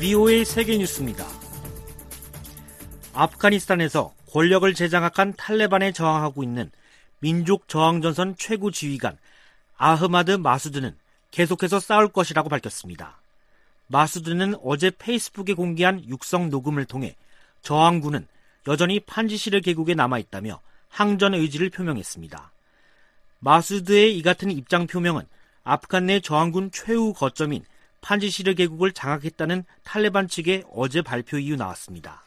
VOA 세계뉴스입니다. 아프가니스탄에서 권력을 재장악한 탈레반에 저항하고 있는 민족저항전선 최고 지휘관 아흐마드 마수드는 계속해서 싸울 것이라고 밝혔습니다. 마수드는 어제 페이스북에 공개한 육성 녹음을 통해 저항군은 여전히 판지시르 계곡에 남아있다며 항전 의지를 표명했습니다. 마수드의 이 같은 입장 표명은 아프간 내 저항군 최후 거점인 판지시르 계곡을 장악했다는 탈레반 측의 어제 발표 이후 나왔습니다.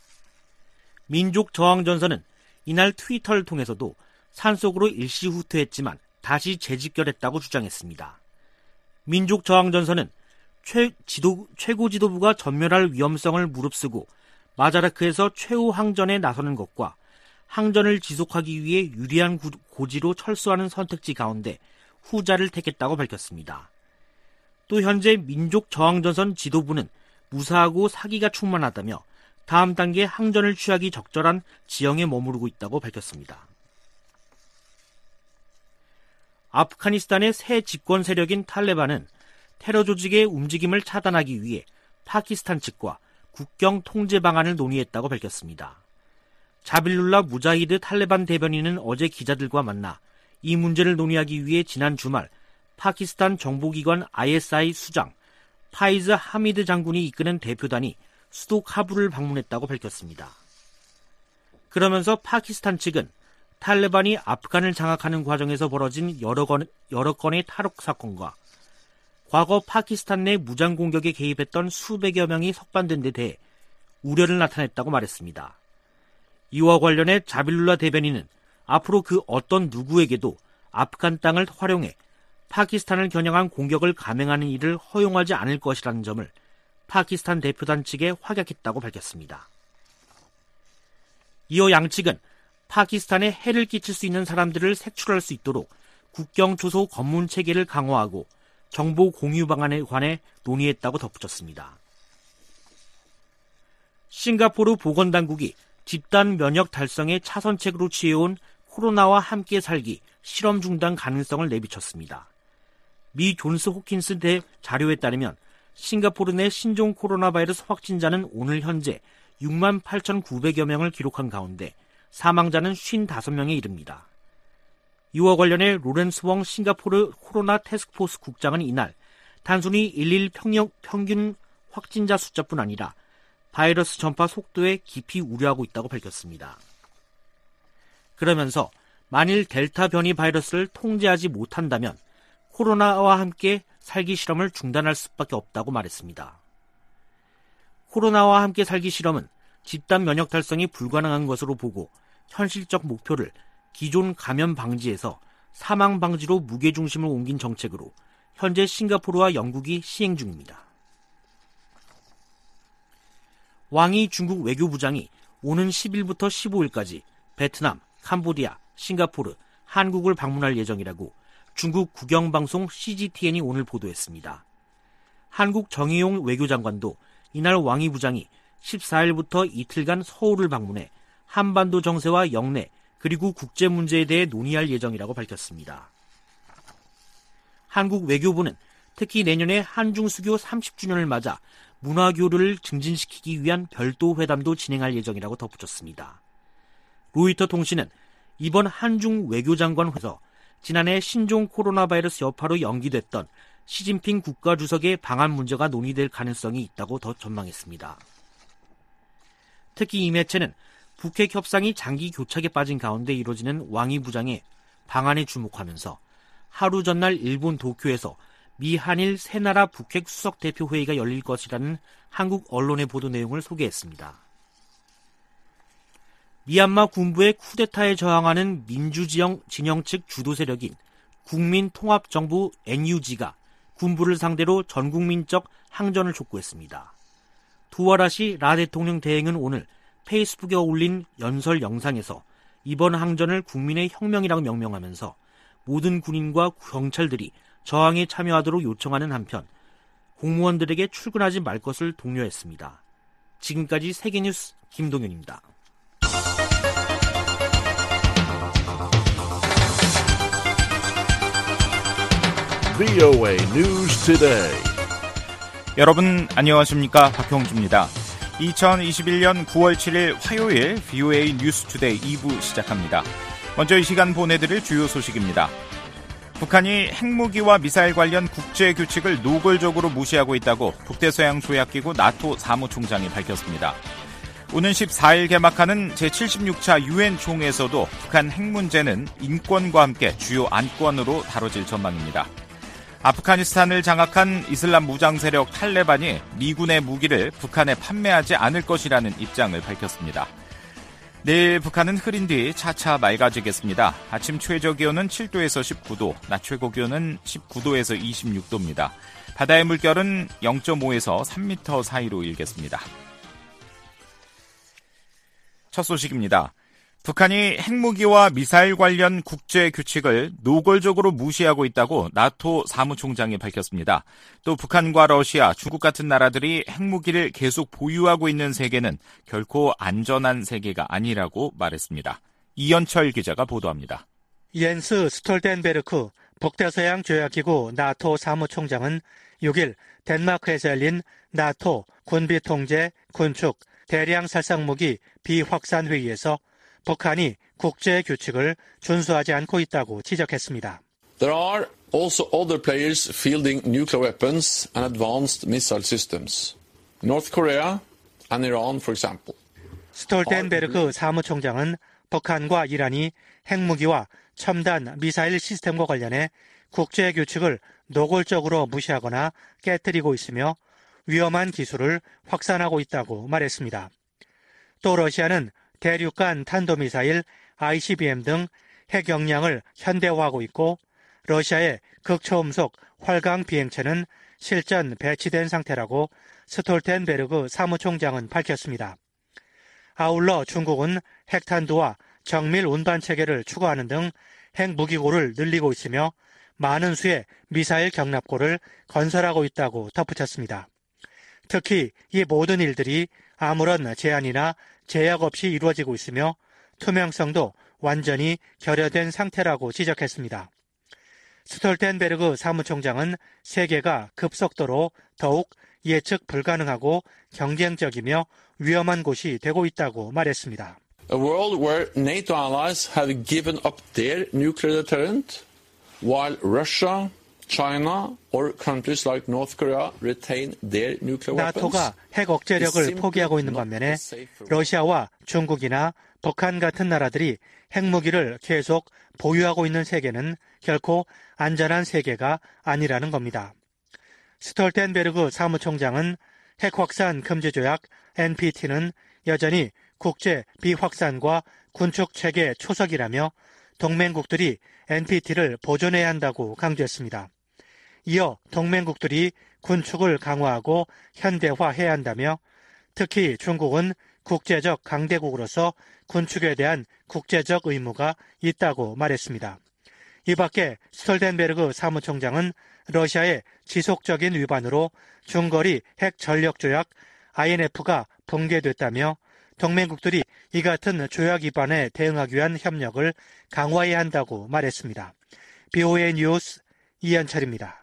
민족저항전선은 이날 트위터를 통해서도 산속으로 일시 후퇴했지만 다시 재집결했다고 주장했습니다. 민족저항전선은 최고 지도부가 전멸할 위험성을 무릅쓰고 마자라크에서 최후 항전에 나서는 것과 항전을 지속하기 위해 유리한 고지로 철수하는 선택지 가운데 후자를 택했다고 밝혔습니다. 또 현재 민족저항전선 지도부는 무사하고 사기가 충만하다며 다음 단계 항전을 취하기 적절한 지형에 머무르고 있다고 밝혔습니다. 아프가니스탄의 새 집권 세력인 탈레반은 테러 조직의 움직임을 차단하기 위해 파키스탄 측과 국경 통제 방안을 논의했다고 밝혔습니다. 자빌룰라 무자히드 탈레반 대변인은 어제 기자들과 만나 이 문제를 논의하기 위해 지난 주말 파키스탄 정보기관 ISI 수장 파이즈 하미드 장군이 이끄는 대표단이 수도 카불을 방문했다고 밝혔습니다. 그러면서 파키스탄 측은 탈레반이 아프간을 장악하는 과정에서 벌어진 여러 건의 탈옥 사건과 과거 파키스탄 내 무장 공격에 개입했던 수백여 명이 석방된 데 대해 우려를 나타냈다고 말했습니다. 이와 관련해 자빌룰라 대변인은 앞으로 그 어떤 누구에게도 아프간 땅을 활용해 파키스탄을 겨냥한 공격을 감행하는 일을 허용하지 않을 것이라는 점을 파키스탄 대표단 측에 확약했다고 밝혔습니다. 이어 양측은 파키스탄에 해를 끼칠 수 있는 사람들을 색출할 수 있도록 국경 초소 검문 체계를 강화하고 정보 공유 방안에 관해 논의했다고 덧붙였습니다. 싱가포르 보건당국이 집단 면역 달성의 차선책으로 취해온 코로나와 함께 살기 실험 중단 가능성을 내비쳤습니다. 미 존스 호킨스 대 자료에 따르면 싱가포르 내 신종 코로나 바이러스 확진자는 오늘 현재 68,900여 명을 기록한 가운데 사망자는 55명에 이릅니다. 이와 관련해 로렌스 웡 싱가포르 코로나 태스크포스 국장은 이날 단순히 일일 평균 확진자 숫자뿐 아니라 바이러스 전파 속도에 깊이 우려하고 있다고 밝혔습니다. 그러면서 만일 델타 변이 바이러스를 통제하지 못한다면 코로나와 함께 살기 실험을 중단할 수밖에 없다고 말했습니다. 코로나와 함께 살기 실험은 집단 면역 달성이 불가능한 것으로 보고 현실적 목표를 기존 감염 방지에서 사망 방지로 무게중심을 옮긴 정책으로 현재 싱가포르와 영국이 시행 중입니다. 왕이 중국 외교부장이 오는 10일부터 15일까지 베트남, 캄보디아, 싱가포르, 한국을 방문할 예정이라고 중국 국영방송 CGTN이 오늘 보도했습니다. 한국 정의용 외교장관도 이날 왕이 부장이 14일부터 이틀간 서울을 방문해 한반도 정세와 영내 그리고 국제 문제에 대해 논의할 예정이라고 밝혔습니다. 한국 외교부는 특히 내년에 한중 수교 30주년을 맞아 문화교류를 증진시키기 위한 별도 회담도 진행할 예정이라고 덧붙였습니다. 로이터 통신은 이번 한중 외교장관 회에서 지난해 신종 코로나 바이러스 여파로 연기됐던 시진핑 국가주석의 방한 문제가 논의될 가능성이 있다고 더 전망했습니다. 특히 이 매체는 북핵 협상이 장기 교착에 빠진 가운데 이루어지는 왕이 부장의 방안에 주목하면서 하루 전날 일본 도쿄에서 미 한일 세 나라 북핵 수석 대표 회의가 열릴 것이라는 한국 언론의 보도 내용을 소개했습니다. 미얀마 군부의 쿠데타에 저항하는 민주진영 측 주도 세력인 국민통합정부 NUG가 군부를 상대로 전국민적 항전을 촉구했습니다. 두와라시 라 대통령 대행은 오늘 페이스북에 올린 연설 영상에서 이번 항전을 국민의 혁명이라고 명명하면서 모든 군인과 경찰들이 저항에 참여하도록 요청하는 한편 공무원들에게 출근하지 말 것을 독려했습니다. 지금까지 세계뉴스 김동윤입니다. VOA News Today. 여러분 안녕하십니까? 박형주입니다. 2021년 9월 7일 화요일 VOA 뉴스투데이 2부 시작합니다. 먼저 이 시간 보내드릴 주요 소식입니다. 북한이 핵무기와 미사일 관련 국제규칙을 노골적으로 무시하고 있다고 북대서양조약기구 나토 사무총장이 밝혔습니다. 오는 14일 개막하는 제76차 유엔 총회에서도 북한 핵 문제는 인권과 함께 주요 안건으로 다뤄질 전망입니다. 아프가니스탄을 장악한 이슬람 무장 세력 탈레반이 미군의 무기를 북한에 판매하지 않을 것이라는 입장을 밝혔습니다. 내일 북한은 흐린 뒤 차차 맑아지겠습니다. 아침 최저기온은 7도에서 19도, 낮 최고기온은 19도에서 26도입니다. 바다의 물결은 0.5에서 3m 사이로 일겠습니다. 첫 소식입니다. 북한이 핵무기와 미사일 관련 국제규칙을 노골적으로 무시하고 있다고 나토 사무총장이 밝혔습니다. 또 북한과 러시아, 중국 같은 나라들이 핵무기를 계속 보유하고 있는 세계는 결코 안전한 세계가 아니라고 말했습니다. 이현철 기자가 보도합니다. 옌스 스톨텐베르크 북대서양 조약기구 나토 사무총장은 6일 덴마크에서 열린 나토 군비통제, 군축, 대량 살상무기 비확산 회의에서 북한이 국제규칙을 준수하지 않고 있다고 지적했습니다. There are also other players fielding nuclear weapons and advanced missile systems. North Korea and Iran, for example. 스톨텐베르크 사무총장은 북한과 이란이 핵무기와 첨단 미사일 시스템과 관련해 국제규칙을 노골적으로 무시하거나 깨뜨리고 있으며 위험한 기술을 확산하고 있다고 말했습니다. 또 러시아는 대륙간 탄도미사일 ICBM 등 핵 역량을 현대화하고 있고 러시아의 극초음속 활강 비행체는 실전 배치된 상태라고 스톨텐베르그 사무총장은 밝혔습니다. 아울러 중국은 핵탄두와 정밀 운반 체계를 추구하는 등 핵무기고를 늘리고 있으며 많은 수의 미사일 경납고를 건설하고 있다고 덧붙였습니다. 특히 이 모든 일들이 아무런 제한이나 제약 없이 이루어지고 있으며 투명성도 완전히 결여된 상태라고 지적했습니다. 스톨텐베르그 사무총장은 세계가 급속도로 더욱 예측 불가능하고 경쟁적이며 위험한 곳이 되고 있다고 말했습니다. A world where NATO allies have given up their nuclear deterrent, while Russia, China or countries like North Korea retain their nuclear weapons. 나토가 핵 억제력을 포기하고 있는 반면에 러시아와 중국이나 북한 같은 나라들이 핵무기를 계속 보유하고 있는 세계는 결코 안전한 세계가 아니라는 겁니다. 스톨텐베르그 사무총장은 핵확산 금지조약 NPT는 여전히 국제 비확산과 군축 체계 초석이라며 동맹국들이 NPT를 보존해야 한다고 강조했습니다. 이어 동맹국들이 군축을 강화하고 현대화해야 한다며 특히 중국은 국제적 강대국으로서 군축에 대한 국제적 의무가 있다고 말했습니다. 이 밖에 스톨텐베르그 사무총장은 러시아의 지속적인 위반으로 중거리 핵 전력조약 INF가 붕괴됐다며 동맹국들이 이 같은 조약 위반에 대응하기 위한 협력을 강화해야 한다고 말했습니다. BOA 뉴스 이현철입니다.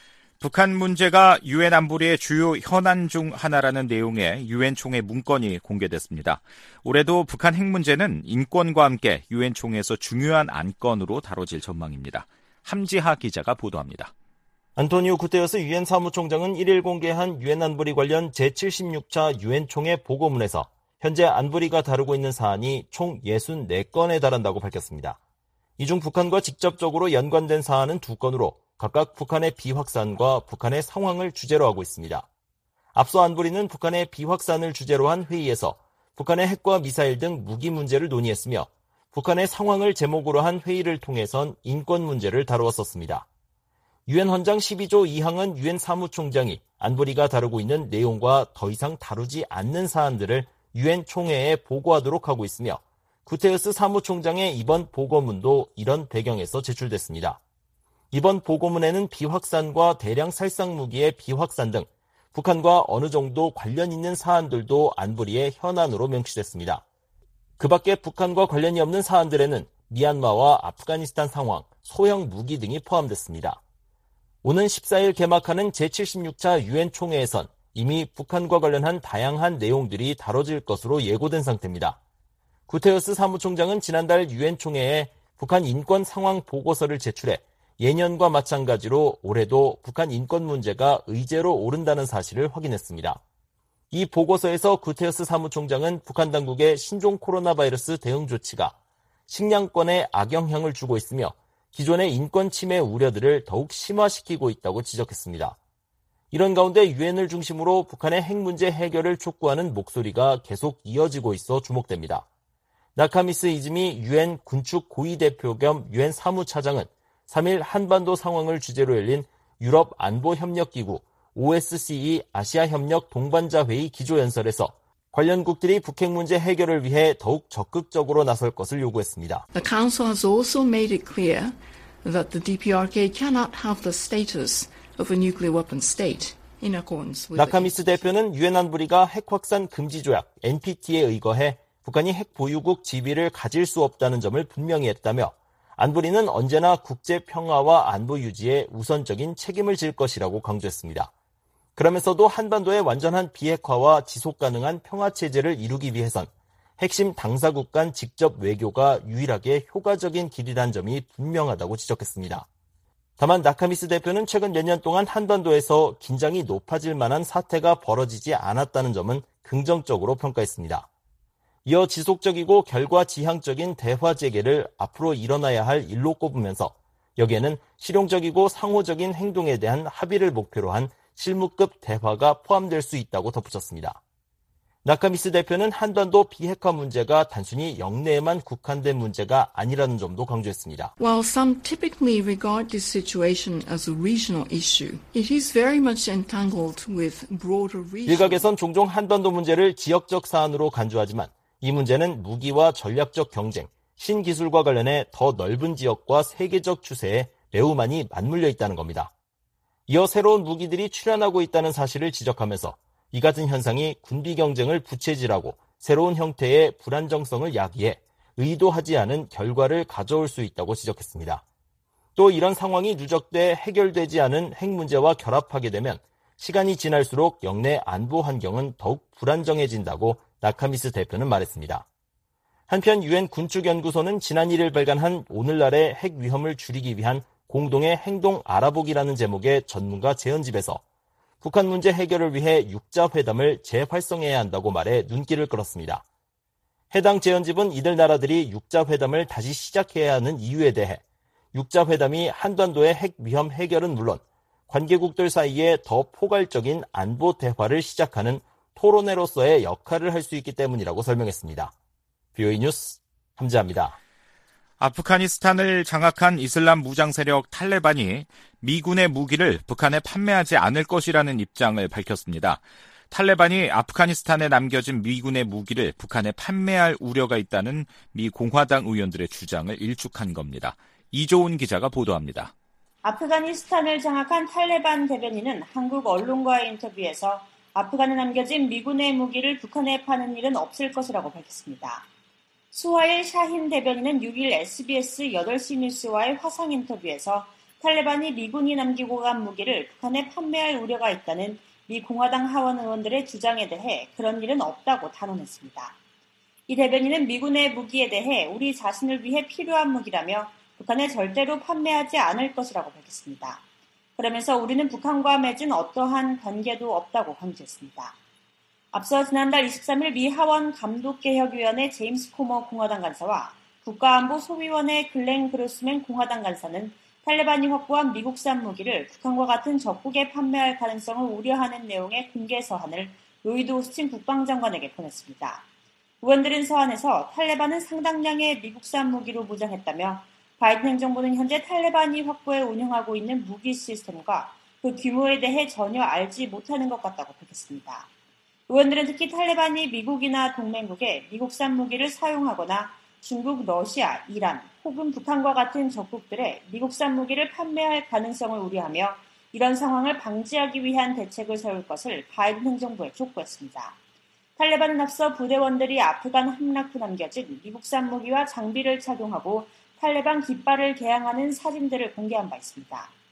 북한 문제가 유엔 안보리의 주요 현안 중 하나라는 내용의 유엔 총회 문건이 공개됐습니다. 올해도 북한 핵 문제는 인권과 함께 유엔 총회에서 중요한 안건으로 다뤄질 전망입니다. 함지하 기자가 보도합니다. 안토니오 구테러스 유엔 사무총장은 1일 공개한 유엔 안보리 관련 제76차 유엔 총회 보고문에서 현재 안보리가 다루고 있는 사안이 총 64건에 달한다고 밝혔습니다. 이 중 북한과 직접적으로 연관된 사안은 2건으로 각각 북한의 비확산과 북한의 상황을 주제로 하고 있습니다. 앞서 안보리는 북한의 비확산을 주제로 한 회의에서 북한의 핵과 미사일 등 무기 문제를 논의했으며 북한의 상황을 제목으로 한 회의를 통해선 인권 문제를 다루었었습니다. 유엔 헌장 12조 2항은 유엔 사무총장이 안보리가 다루고 있는 내용과 더 이상 다루지 않는 사안들을 유엔 총회에 보고하도록 하고 있으며 구테르스 사무총장의 이번 보고문도 이런 배경에서 제출됐습니다. 이번 보고문에는 비확산과 대량 살상 무기의 비확산 등 북한과 어느 정도 관련 있는 사안들도 안보리의 현안으로 명시됐습니다. 그 밖에 북한과 관련이 없는 사안들에는 미얀마와 아프가니스탄 상황, 소형 무기 등이 포함됐습니다. 오는 14일 개막하는 제76차 유엔 총회에선 이미 북한과 관련한 다양한 내용들이 다뤄질 것으로 예고된 상태입니다. 구테러스 사무총장은 지난달 유엔 총회에 북한 인권 상황 보고서를 제출해 예년과 마찬가지로 올해도 북한 인권 문제가 의제로 오른다는 사실을 확인했습니다. 이 보고서에서 구테러스 사무총장은 북한 당국의 신종 코로나 바이러스 대응 조치가 식량권에 악영향을 주고 있으며 기존의 인권 침해 우려들을 더욱 심화시키고 있다고 지적했습니다. 이런 가운데 유엔을 중심으로 북한의 핵 문제 해결을 촉구하는 목소리가 계속 이어지고 있어 주목됩니다. 나카미스 이즈미 유엔 군축 고위대표 겸 유엔 사무차장은 3일 한반도 상황을 주제로 열린 유럽 안보협력기구 OSCE 아시아협력 동반자회의 기조연설에서 관련국들이 북핵 문제 해결을 위해 더욱 적극적으로 나설 것을 요구했습니다. The Council has also made it clear that the DPRK cannot have the status of a nuclear weapon state in accordance with 나카미스 대표는 유엔 안보리가 핵 확산 금지 조약 NPT에 의거해 북한이 핵 보유국 지위를 가질 수 없다는 점을 분명히 했다며 안보리는 언제나 국제 평화와 안보 유지에 우선적인 책임을 질 것이라고 강조했습니다. 그러면서도 한반도의 완전한 비핵화와 지속 가능한 평화 체제를 이루기 위해선 핵심 당사국 간 직접 외교가 유일하게 효과적인 길이란 점이 분명하다고 지적했습니다. 다만 나카미스 대표는 최근 몇 년 동안 한반도에서 긴장이 높아질 만한 사태가 벌어지지 않았다는 점은 긍정적으로 평가했습니다. 이어 지속적이고 결과지향적인 대화 재개를 앞으로 일어나야 할 일로 꼽으면서 여기에는 실용적이고 상호적인 행동에 대한 합의를 목표로 한 실무급 대화가 포함될 수 있다고 덧붙였습니다. 나카미스 대표는 한반도 비핵화 문제가 단순히 영내에만 국한된 문제가 아니라는 점도 강조했습니다. While some typically regard this situation as a regional issue, it is very much entangled with broader regional. 일각에선 종종 한반도 문제를 지역적 사안으로 간주하지만 이 문제는 무기와 전략적 경쟁, 신기술과 관련해 더 넓은 지역과 세계적 추세에 매우 많이 맞물려 있다는 겁니다. 이어 새로운 무기들이 출현하고 있다는 사실을 지적하면서 이 같은 현상이 군비 경쟁을 부채질하고 새로운 형태의 불안정성을 야기해 의도하지 않은 결과를 가져올 수 있다고 지적했습니다. 또 이런 상황이 누적돼 해결되지 않은 핵 문제와 결합하게 되면 시간이 지날수록 영내 안보 환경은 더욱 불안정해진다고 나카미스 대표는 말했습니다. 한편 유엔 군축연구소는 지난 1일 발간한 오늘날의 핵 위험을 줄이기 위한 공동의 행동 알아보기라는 제목의 전문가 제언집에서 북한 문제 해결을 위해 육자회담을 재활성해야 한다고 말해 눈길을 끌었습니다. 해당 제언집은 이들 나라들이 육자회담을 다시 시작해야 하는 이유에 대해 육자회담이 한반도의 핵 위험 해결은 물론 관계국들 사이에 더 포괄적인 안보 대화를 시작하는 토론회로서의 역할을 할 수 있기 때문이라고 설명했습니다. VOA 뉴스 함지아입니다. 아프가니스탄을 장악한 이슬람 무장 세력 탈레반이 미군의 무기를 북한에 판매하지 않을 것이라는 입장을 밝혔습니다. 탈레반이 아프가니스탄에 남겨진 미군의 무기를 북한에 판매할 우려가 있다는 미 공화당 의원들의 주장을 일축한 겁니다. 이조은 기자가 보도합니다. 아프가니스탄을 장악한 탈레반 대변인은 한국 언론과의 인터뷰에서 아프간에 남겨진 미군의 무기를 북한에 파는 일은 없을 것이라고 밝혔습니다. 수하일 샤힌 대변인은 6일 SBS 8시 뉴스와의 화상 인터뷰에서 탈레반이 미군이 남기고 간 무기를 북한에 판매할 우려가 있다는 미 공화당 하원 의원들의 주장에 대해 그런 일은 없다고 단언했습니다. 이 대변인은 미군의 무기에 대해 우리 자신을 위해 필요한 무기라며 북한에 절대로 판매하지 않을 것이라고 밝혔습니다. 그러면서 우리는 북한과 맺은 어떠한 관계도 없다고 강조했습니다. 앞서 지난달 23일 미 하원 감독개혁위원회 제임스 코머 공화당 간사와 국가안보 소위원회 글렌 그로스맨 공화당 간사는 탈레반이 확보한 미국산 무기를 북한과 같은 적국에 판매할 가능성을 우려하는 내용의 공개 서한을 로이드 오스틴 국방장관에게 보냈습니다. 의원들은 서한에서 탈레반은 상당량의 미국산 무기로 무장했다며 바이든 행정부는 현재 탈레반이 확보해 운영하고 있는 무기 시스템과 그 규모에 대해 전혀 알지 못하는 것 같다고 밝혔습니다. 의원들은 특히 탈레반이 미국이나 동맹국에 미국산 무기를 사용하거나 중국, 러시아, 이란 혹은 북한과 같은 적국들에 미국산 무기를 판매할 가능성을 우려하며 이런 상황을 방지하기 위한 대책을 세울 것을 바이든 행정부에 촉구했습니다. 탈레반은 앞서 부대원들이 아프간 함락 후 남겨진 미국산 무기와 장비를 착용하고 탈레반 깃발을 개양하는 사진들을 공개한 바 있습니다.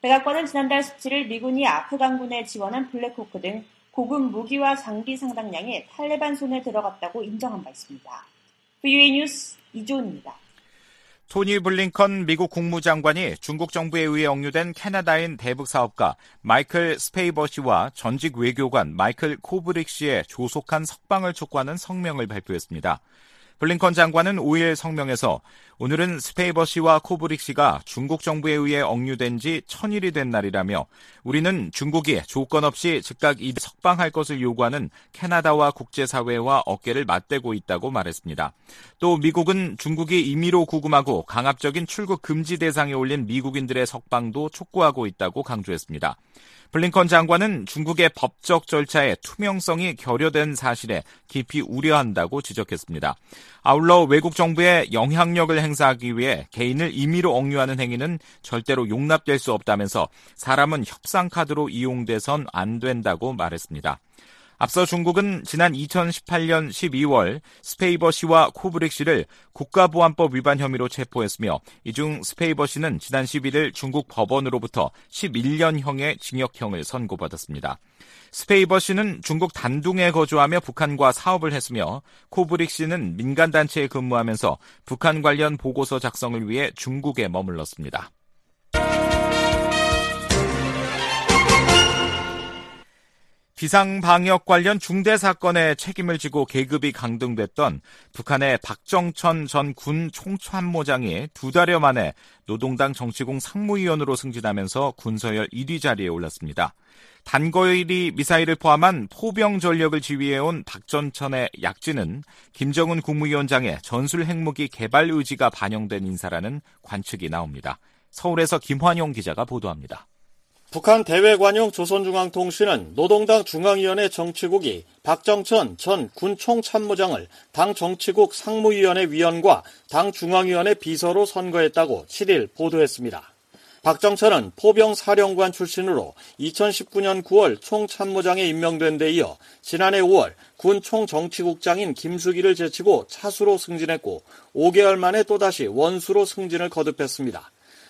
백악관은 지난달 17일 미군이 아프간군에 지원한 블랙호크 등 고급 무기와 장비 상당량이 탈레반 손에 들어갔다고 인정한 바 있습니다. VOA 뉴스 이조은입니다. 토니 블링컨 미국 국무장관이 중국 정부에 의해 억류된 캐나다인 대북 사업가 마이클 스페이버 씨와 전직 외교관 마이클 코브릭 씨의 조속한 석방을 촉구하는 성명을 발표했습니다. 블링컨 장관은 5일 성명에서 오늘은 스페이버 씨와 코브릭 씨가 중국 정부에 의해 억류된 지 1000일이 된 날이라며 우리는 중국이 조건 없이 즉각 석방할 것을 요구하는 캐나다와 국제사회와 어깨를 맞대고 있다고 말했습니다. 또 미국은 중국이 임의로 구금하고 강압적인 출국 금지 대상에 올린 미국인들의 석방도 촉구하고 있다고 강조했습니다. 블링컨 장관은 중국의 법적 절차에 투명성이 결여된 사실에 깊이 우려한다고 지적했습니다. 아울러 외국 정부에 영향력을 행사하기 위해 개인을 임의로 억류하는 행위는 절대로 용납될 수 없다면서 사람은 협상 카드로 이용돼선 안 된다고 말했습니다. 앞서 중국은 지난 2018년 12월 스페이버 씨와 코브릭 씨를 국가보안법 위반 혐의로 체포했으며 이 중 스페이버 씨는 지난 11일 중국 법원으로부터 11년형의 징역형을 선고받았습니다. 스페이버 씨는 중국 단둥에 거주하며 북한과 사업을 했으며 코브릭 씨는 민간단체에 근무하면서 북한 관련 보고서 작성을 위해 중국에 머물렀습니다. 비상방역 관련 중대 사건에 책임을 지고 계급이 강등됐던 북한의 박정천 전 군 총참모장이 2달여 만에 노동당 정치공 상무위원으로 승진하면서 군서열 1위 자리에 올랐습니다. 단거리 미사일을 포함한 포병 전력을 지휘해온 박정천의 약진은 김정은 국무위원장의 전술 핵무기 개발 의지가 반영된 인사라는 관측이 나옵니다. 서울에서 김환용 기자가 보도합니다. 북한 대외관용 조선중앙통신은 노동당 중앙위원회 정치국이 박정천 전 군 총참모장을 당 정치국 상무위원회 위원과 당 중앙위원회 비서로 선거했다고 7일 보도했습니다. 박정천은 포병사령관 출신으로 2019년 9월 총참모장에 임명된 데 이어 지난해 5월 군 총정치국장인 김수기를 제치고 차수로 승진했고 5개월 만에 또다시 원수로 승진을 거듭했습니다.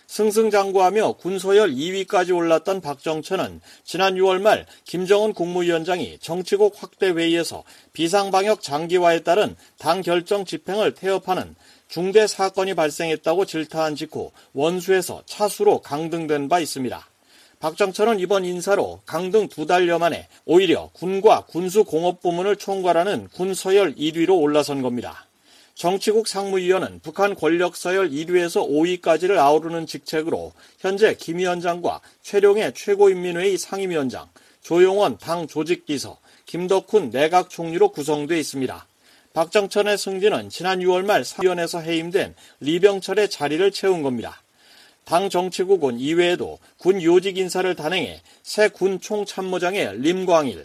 승승장구하며 군서열 2위까지 올랐던 박정천은 지난 6월 말 김정은 국무위원장이 정치국 확대 회의에서 비상방역 장기화에 따른 당 결정 집행을 태업하는 중대 사건이 발생했다고 질타한 직후 원수에서 차수로 강등된 바 있습니다. 박정천은 이번 인사로 강등 2달여 만에 오히려 군과 군수공업부문을 총괄하는 군서열 1위로 올라선 겁니다. 정치국 상무위원은 북한 권력서열 1위에서 5위까지를 아우르는 직책으로 현재 김 위원장과 최룡해 최고인민회의 상임위원장, 조용원 당 조직비서, 김덕훈 내각총리로 구성돼 있습니다. 박정천의 승진은 지난 6월 말 상위원에서 해임된 리병철의 자리를 채운 겁니다. 당 정치국은 이외에도 군 요직 인사를 단행해 새 군 총참모장의 림광일,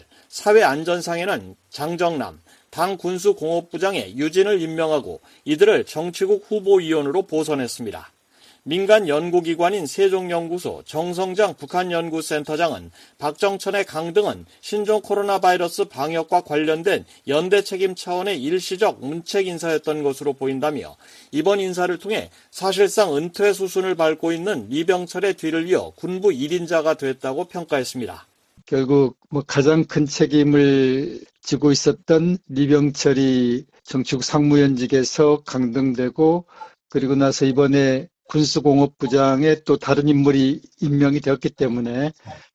사회안전상에는 장정남, 당 군수공업부장에 유진을 임명하고 이들을 정치국 후보위원으로 보선했습니다. 민간 연구기관인 세종연구소 정성장 북한연구센터장은 박정천의 강등은 신종 코로나 바이러스 방역과 관련된 연대 책임 차원의 일시적 문책 인사였던 것으로 보인다며 이번 인사를 통해 사실상 은퇴 수순을 밟고 있는 리병철의 뒤를 이어 군부 1인자가 됐다고 평가했습니다. 결국 가장 큰 책임을 지고 있었던 리병철이 정치국 상무위원직에서 강등되고 그리고 나서 이번에 군수공업부장에 또 다른 인물이 임명이 되었기 때문에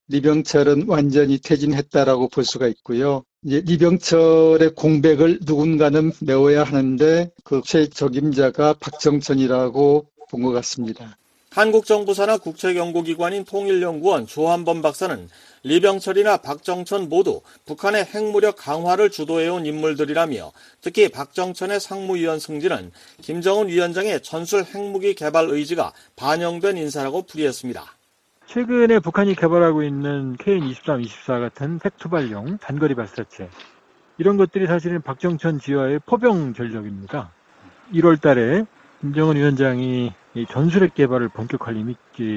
리병철은 완전히 퇴진했다라고 볼 수가 있고요. 이제 리병철의 공백을 누군가는 메워야 하는데 그 최적임자가 박정천이라고 본 것 같습니다. 한국 정부 산하 국책연구기관인 통일연구원 조한범 박사는 리병철이나 박정천 모두 북한의 핵무력 강화를 주도해온 인물들이라며 특히 박정천의 상무위원 승진은 김정은 위원장의 전술 핵무기 개발 의지가 반영된 인사라고 풀이했습니다. 최근에 북한이 개발하고 있는 KN-23, 24 같은 핵투발용 단거리 발사체 이런 것들이 사실은 박정천 지휘의 포병 전력입니다. 1월 달에 김정은 위원장이 전술핵 개발을 본격화할 이미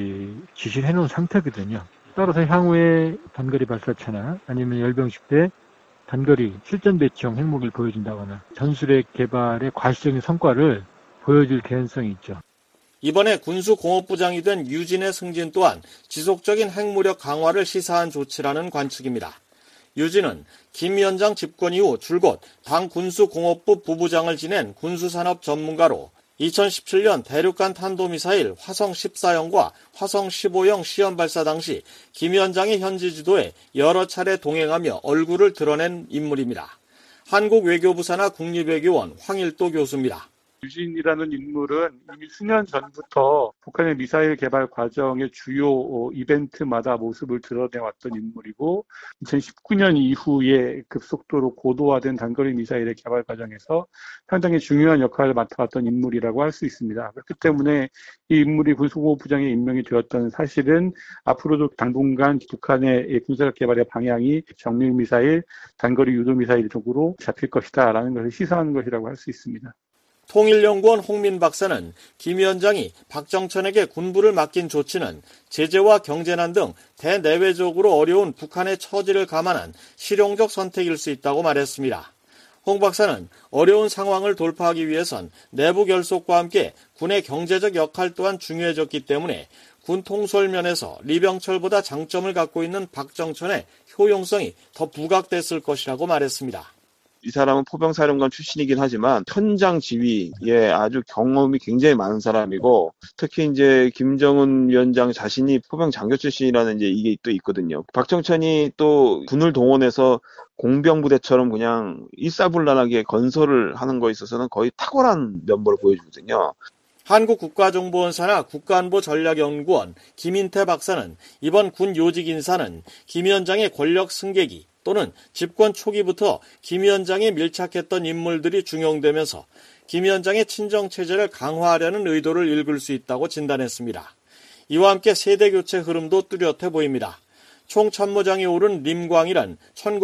지시를 해놓은 상태거든요. 따라서 향후에 단거리 발사체나 아니면 열병식 때 단거리 실전 배치용 핵무기를 보여준다거나 전술핵 개발의 과시적인 성과를 보여줄 개연성이 있죠. 이번에 군수공업부장이 된 유진의 승진 또한 지속적인 핵무력 강화를 시사한 조치라는 관측입니다. 유진은 김 위원장 집권 이후 줄곧 당 군수공업부 부부장을 지낸 군수산업 전문가로 2017년 대륙간 탄도미사일 화성 14형과 화성 15형 시험 발사 당시 김 위원장의 현지 지도에 여러 차례 동행하며 얼굴을 드러낸 인물입니다. 한국외교부 산하 국립외교원 황일도 교수입니다. 유진이라는 인물은 이미 수년 전부터 북한의 미사일 개발 과정의 주요 이벤트마다 모습을 드러내왔던 인물이고 2019년 이후에 급속도로 고도화된 단거리 미사일의 개발 과정에서 상당히 중요한 역할을 맡아왔던 인물이라고 할 수 있습니다. 그렇기 때문에 이 인물이 군수공업부장에 임명이 되었던 사실은 앞으로도 당분간 북한의 군사력 개발의 방향이 정밀미사일, 단거리 유도미사일 쪽으로 잡힐 것이다라는 것을 시사하는 것이라고 할 수 있습니다. 통일연구원 홍민 박사는 김 위원장이 박정천에게 군부를 맡긴 조치는 제재와 경제난 등 대내외적으로 어려운 북한의 처지를 감안한 실용적 선택일 수 있다고 말했습니다. 홍 박사는 어려운 상황을 돌파하기 위해선 내부 결속과 함께 군의 경제적 역할 또한 중요해졌기 때문에 군 통솔 면에서 리병철보다 장점을 갖고 있는 박정천의 효용성이 더 부각됐을 것이라고 말했습니다. 이 사람은 포병사령관 출신이긴 하지만 현장 지휘에 아주 경험이 굉장히 많은 사람이고 특히 이제 김정은 위원장 자신이 포병 장교 출신이라는 이제 이게 또 있거든요. 박정천이 또 군을 동원해서 공병부대처럼 그냥 일사불란하게 건설을 하는 거에 있어서는 거의 탁월한 면모를 보여주거든요. 한국국가정보원 산하 국가안보전략연구원 김인태 박사는 이번 군 요직 인사는 김 위원장의 권력 승계기 또는 집권 초기부터 김 위원장에 밀착했던 인물들이 중용되면서 김 위원장의 친정체제를 강화하려는 의도를 읽을 수 있다고 진단했습니다. 이와 함께 세대교체 흐름도 뚜렷해 보입니다. 총참모장에 오른 림광일은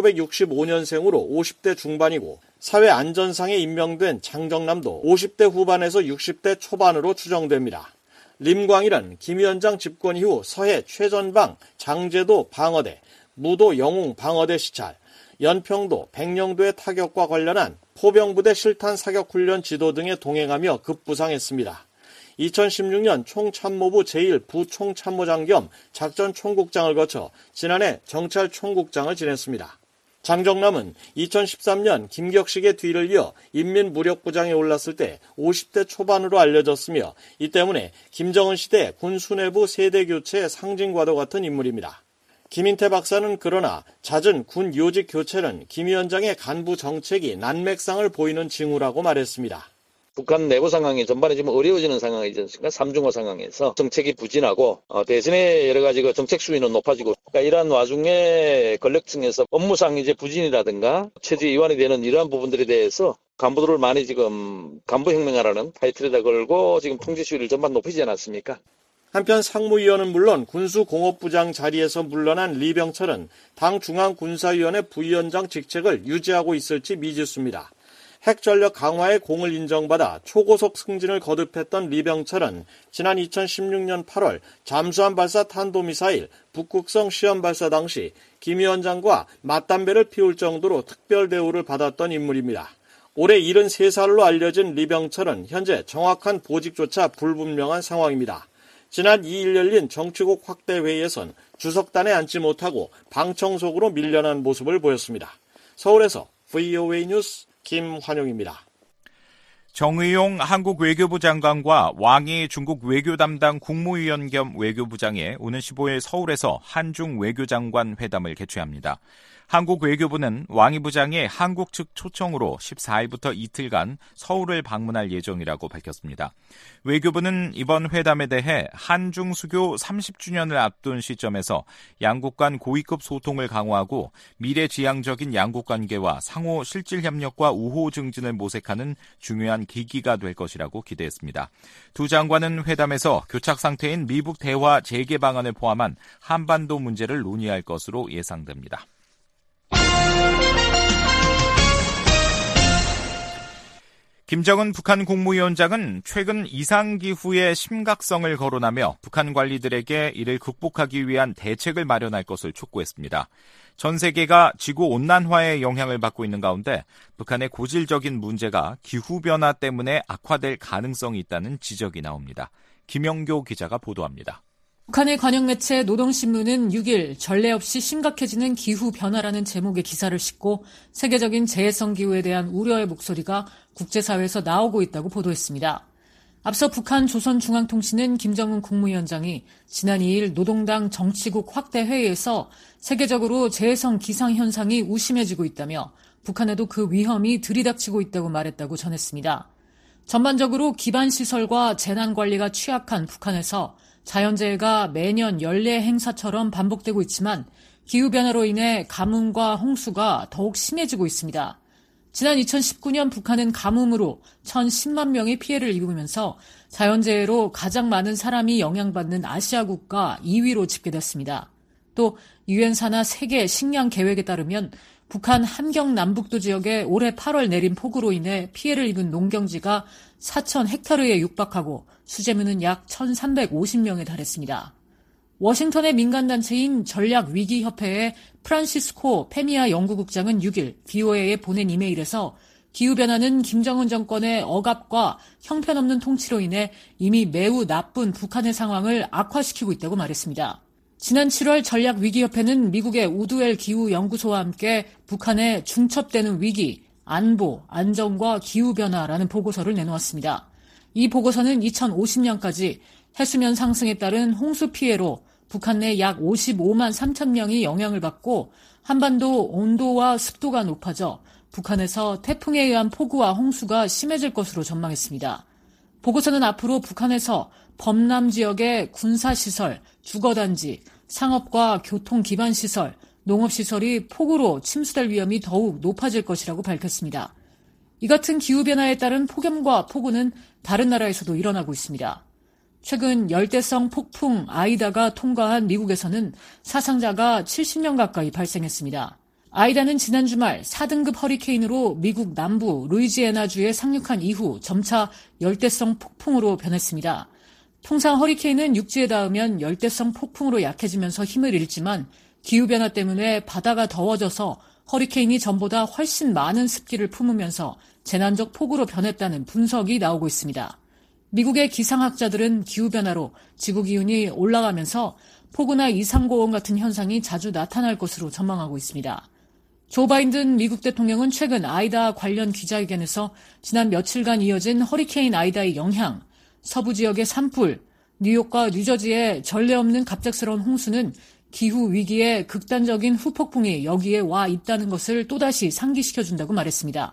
1965년생으로 50대 중반이고 사회안전상에 임명된 장정남도 50대 후반에서 60대 초반으로 추정됩니다. 림광일은 김 위원장 집권 이후 서해 최전방 장제도 방어대, 무도 영웅 방어대 시찰, 연평도 백령도의 타격과 관련한 포병부대 실탄 사격훈련 지도 등에 동행하며 급부상했습니다. 2016년 총참모부 제1부총참모장 겸 작전총국장을 거쳐 지난해 정찰총국장을 지냈습니다. 장정남은 2013년 김격식의 뒤를 이어 인민무력부장에 올랐을 때 50대 초반으로 알려졌으며 이 때문에 김정은 시대 군 수뇌부 세대교체의 상징과도 같은 인물입니다. 김인태 박사는 그러나 잦은 군 요직 교체는 김 위원장의 간부 정책이 난맥상을 보이는 징후라고 말했습니다. 북한 내부 상황이 전반에 지금 어려워지는 상황이지 않습니까? 삼중호 상황에서 정책이 부진하고 대선의 여러 가지 정책 수위는 높아지고 그러니까 이러한 와중에 권력층에서 업무상 이제 부진이라든가 체제 이완이 되는 이러한 부분들에 대해서 간부들을 많이 지금 간부혁명하라는 타이틀에다 걸고 지금 통제 수위를 전반 높이지 않았습니까? 한편 상무위원은 물론 군수공업부장 자리에서 물러난 리병철은 당 중앙군사위원회 부위원장 직책을 유지하고 있을지 미지수입니다. 핵전력 강화의 공을 인정받아 초고속 승진을 거듭했던 리병철은 지난 2016년 8월 잠수함 발사 탄도미사일 북극성 시험 발사 당시 김 위원장과 맞담배를 피울 정도로 특별 대우를 받았던 인물입니다. 올해 73살로 알려진 리병철은 현재 정확한 보직조차 불분명한 상황입니다. 지난 2일 열린 정치국 확대회의에선 주석단에 앉지 못하고 방청석으로 밀려난 모습을 보였습니다. 서울에서 VOA 뉴스 김환용입니다. 정의용 한국 외교부 장관과 왕이 중국 외교 담당 국무위원 겸 외교부장이 오는 15일 서울에서 한중 외교장관 회담을 개최합니다. 한국 외교부는 왕이 부장이 한국 측 초청으로 14일부터 이틀간 서울을 방문할 예정이라고 밝혔습니다. 외교부는 이번 회담에 대해 한중 수교 30주년을 앞둔 시점에서 양국 간 고위급 소통을 강화하고 미래지향적인 양국 관계와 상호 실질 협력과 우호 증진을 모색하는 중요한 계기가 될 것이라고 기대했습니다. 두 장관은 회담에서 교착 상태인 미북 대화 재개 방안을 포함한 한반도 문제를 논의할 것으로 예상됩니다. 김정은 북한 국무위원장은 최근 이상기후의 심각성을 거론하며 북한 관리들에게 이를 극복하기 위한 대책을 마련할 것을 촉구했습니다. 전 세계가 지구온난화의 영향을 받고 있는 가운데 북한의 고질적인 문제가 기후변화 때문에 악화될 가능성이 있다는 지적이 나옵니다. 김영교 기자가 보도합니다. 북한의 관영 매체 노동신문은 6일 전례 없이 심각해지는 기후변화라는 제목의 기사를 싣고 세계적인 재해성 기후에 대한 우려의 목소리가 국제사회에서 나오고 있다고 보도했습니다. 앞서 북한 조선중앙통신은 김정은 국무위원장이 지난 2일 노동당 정치국 확대 회의에서 세계적으로 재해성 기상현상이 우심해지고 있다며 북한에도 그 위험이 들이닥치고 있다고 말했다고 전했습니다. 전반적으로 기반시설과 재난관리가 취약한 북한에서 자연재해가 매년 연례 행사처럼 반복되고 있지만 기후변화로 인해 가뭄과 홍수가 더욱 심해지고 있습니다. 지난 2019년 북한은 가뭄으로 1,010만 명이 피해를 입으면서 자연재해로 가장 많은 사람이 영향받는 아시아 국가 2위로 집계됐습니다. 또 유엔 산하 세계 식량 계획에 따르면 북한 함경 남북도 지역에 올해 8월 내린 폭우로 인해 피해를 입은 농경지가 4,000헥타르에 육박하고 수재민은 약 1,350명에 달했습니다. 워싱턴의 민간단체인 전략위기협회의 프란시스코 페미아 연구국장은 6일 VOA에 보낸 이메일에서 기후변화는 김정은 정권의 억압과 형편없는 통치로 인해 이미 매우 나쁜 북한의 상황을 악화시키고 있다고 말했습니다. 지난 7월 전략위기협회는 미국의 우드웰 기후연구소와 함께 북한의 중첩되는 위기, 안보, 안정과 기후변화라는 보고서를 내놓았습니다. 이 보고서는 2050년까지 해수면 상승에 따른 홍수 피해로 북한 내 약 55만 3천 명이 영향을 받고 한반도 온도와 습도가 높아져 북한에서 태풍에 의한 폭우와 홍수가 심해질 것으로 전망했습니다. 보고서는 앞으로 북한에서 범람 지역의 군사시설, 주거단지, 상업과 교통 기반시설, 농업시설이 폭우로 침수될 위험이 더욱 높아질 것이라고 밝혔습니다. 이 같은 기후변화에 따른 폭염과 폭우는 다른 나라에서도 일어나고 있습니다. 최근 열대성 폭풍 아이다가 통과한 미국에서는 사상자가 70명 가까이 발생했습니다. 아이다는 지난 주말 4등급 허리케인으로 미국 남부 루이지애나주에 상륙한 이후 점차 열대성 폭풍으로 변했습니다. 통상 허리케인은 육지에 닿으면 열대성 폭풍으로 약해지면서 힘을 잃지만 기후변화 때문에 바다가 더워져서 허리케인이 전보다 훨씬 많은 습기를 품으면서 재난적 폭우로 변했다는 분석이 나오고 있습니다. 미국의 기상학자들은 기후변화로 지구기온이 올라가면서 폭우나 이상고온 같은 현상이 자주 나타날 것으로 전망하고 있습니다. 조 바이든 미국 대통령은 최근 아이다 관련 기자회견에서 지난 며칠간 이어진 허리케인 아이다의 영향, 서부 지역의 산불, 뉴욕과 뉴저지의 전례 없는 갑작스러운 홍수는 기후위기의 극단적인 후폭풍이 여기에 와 있다는 것을 또다시 상기시켜준다고 말했습니다.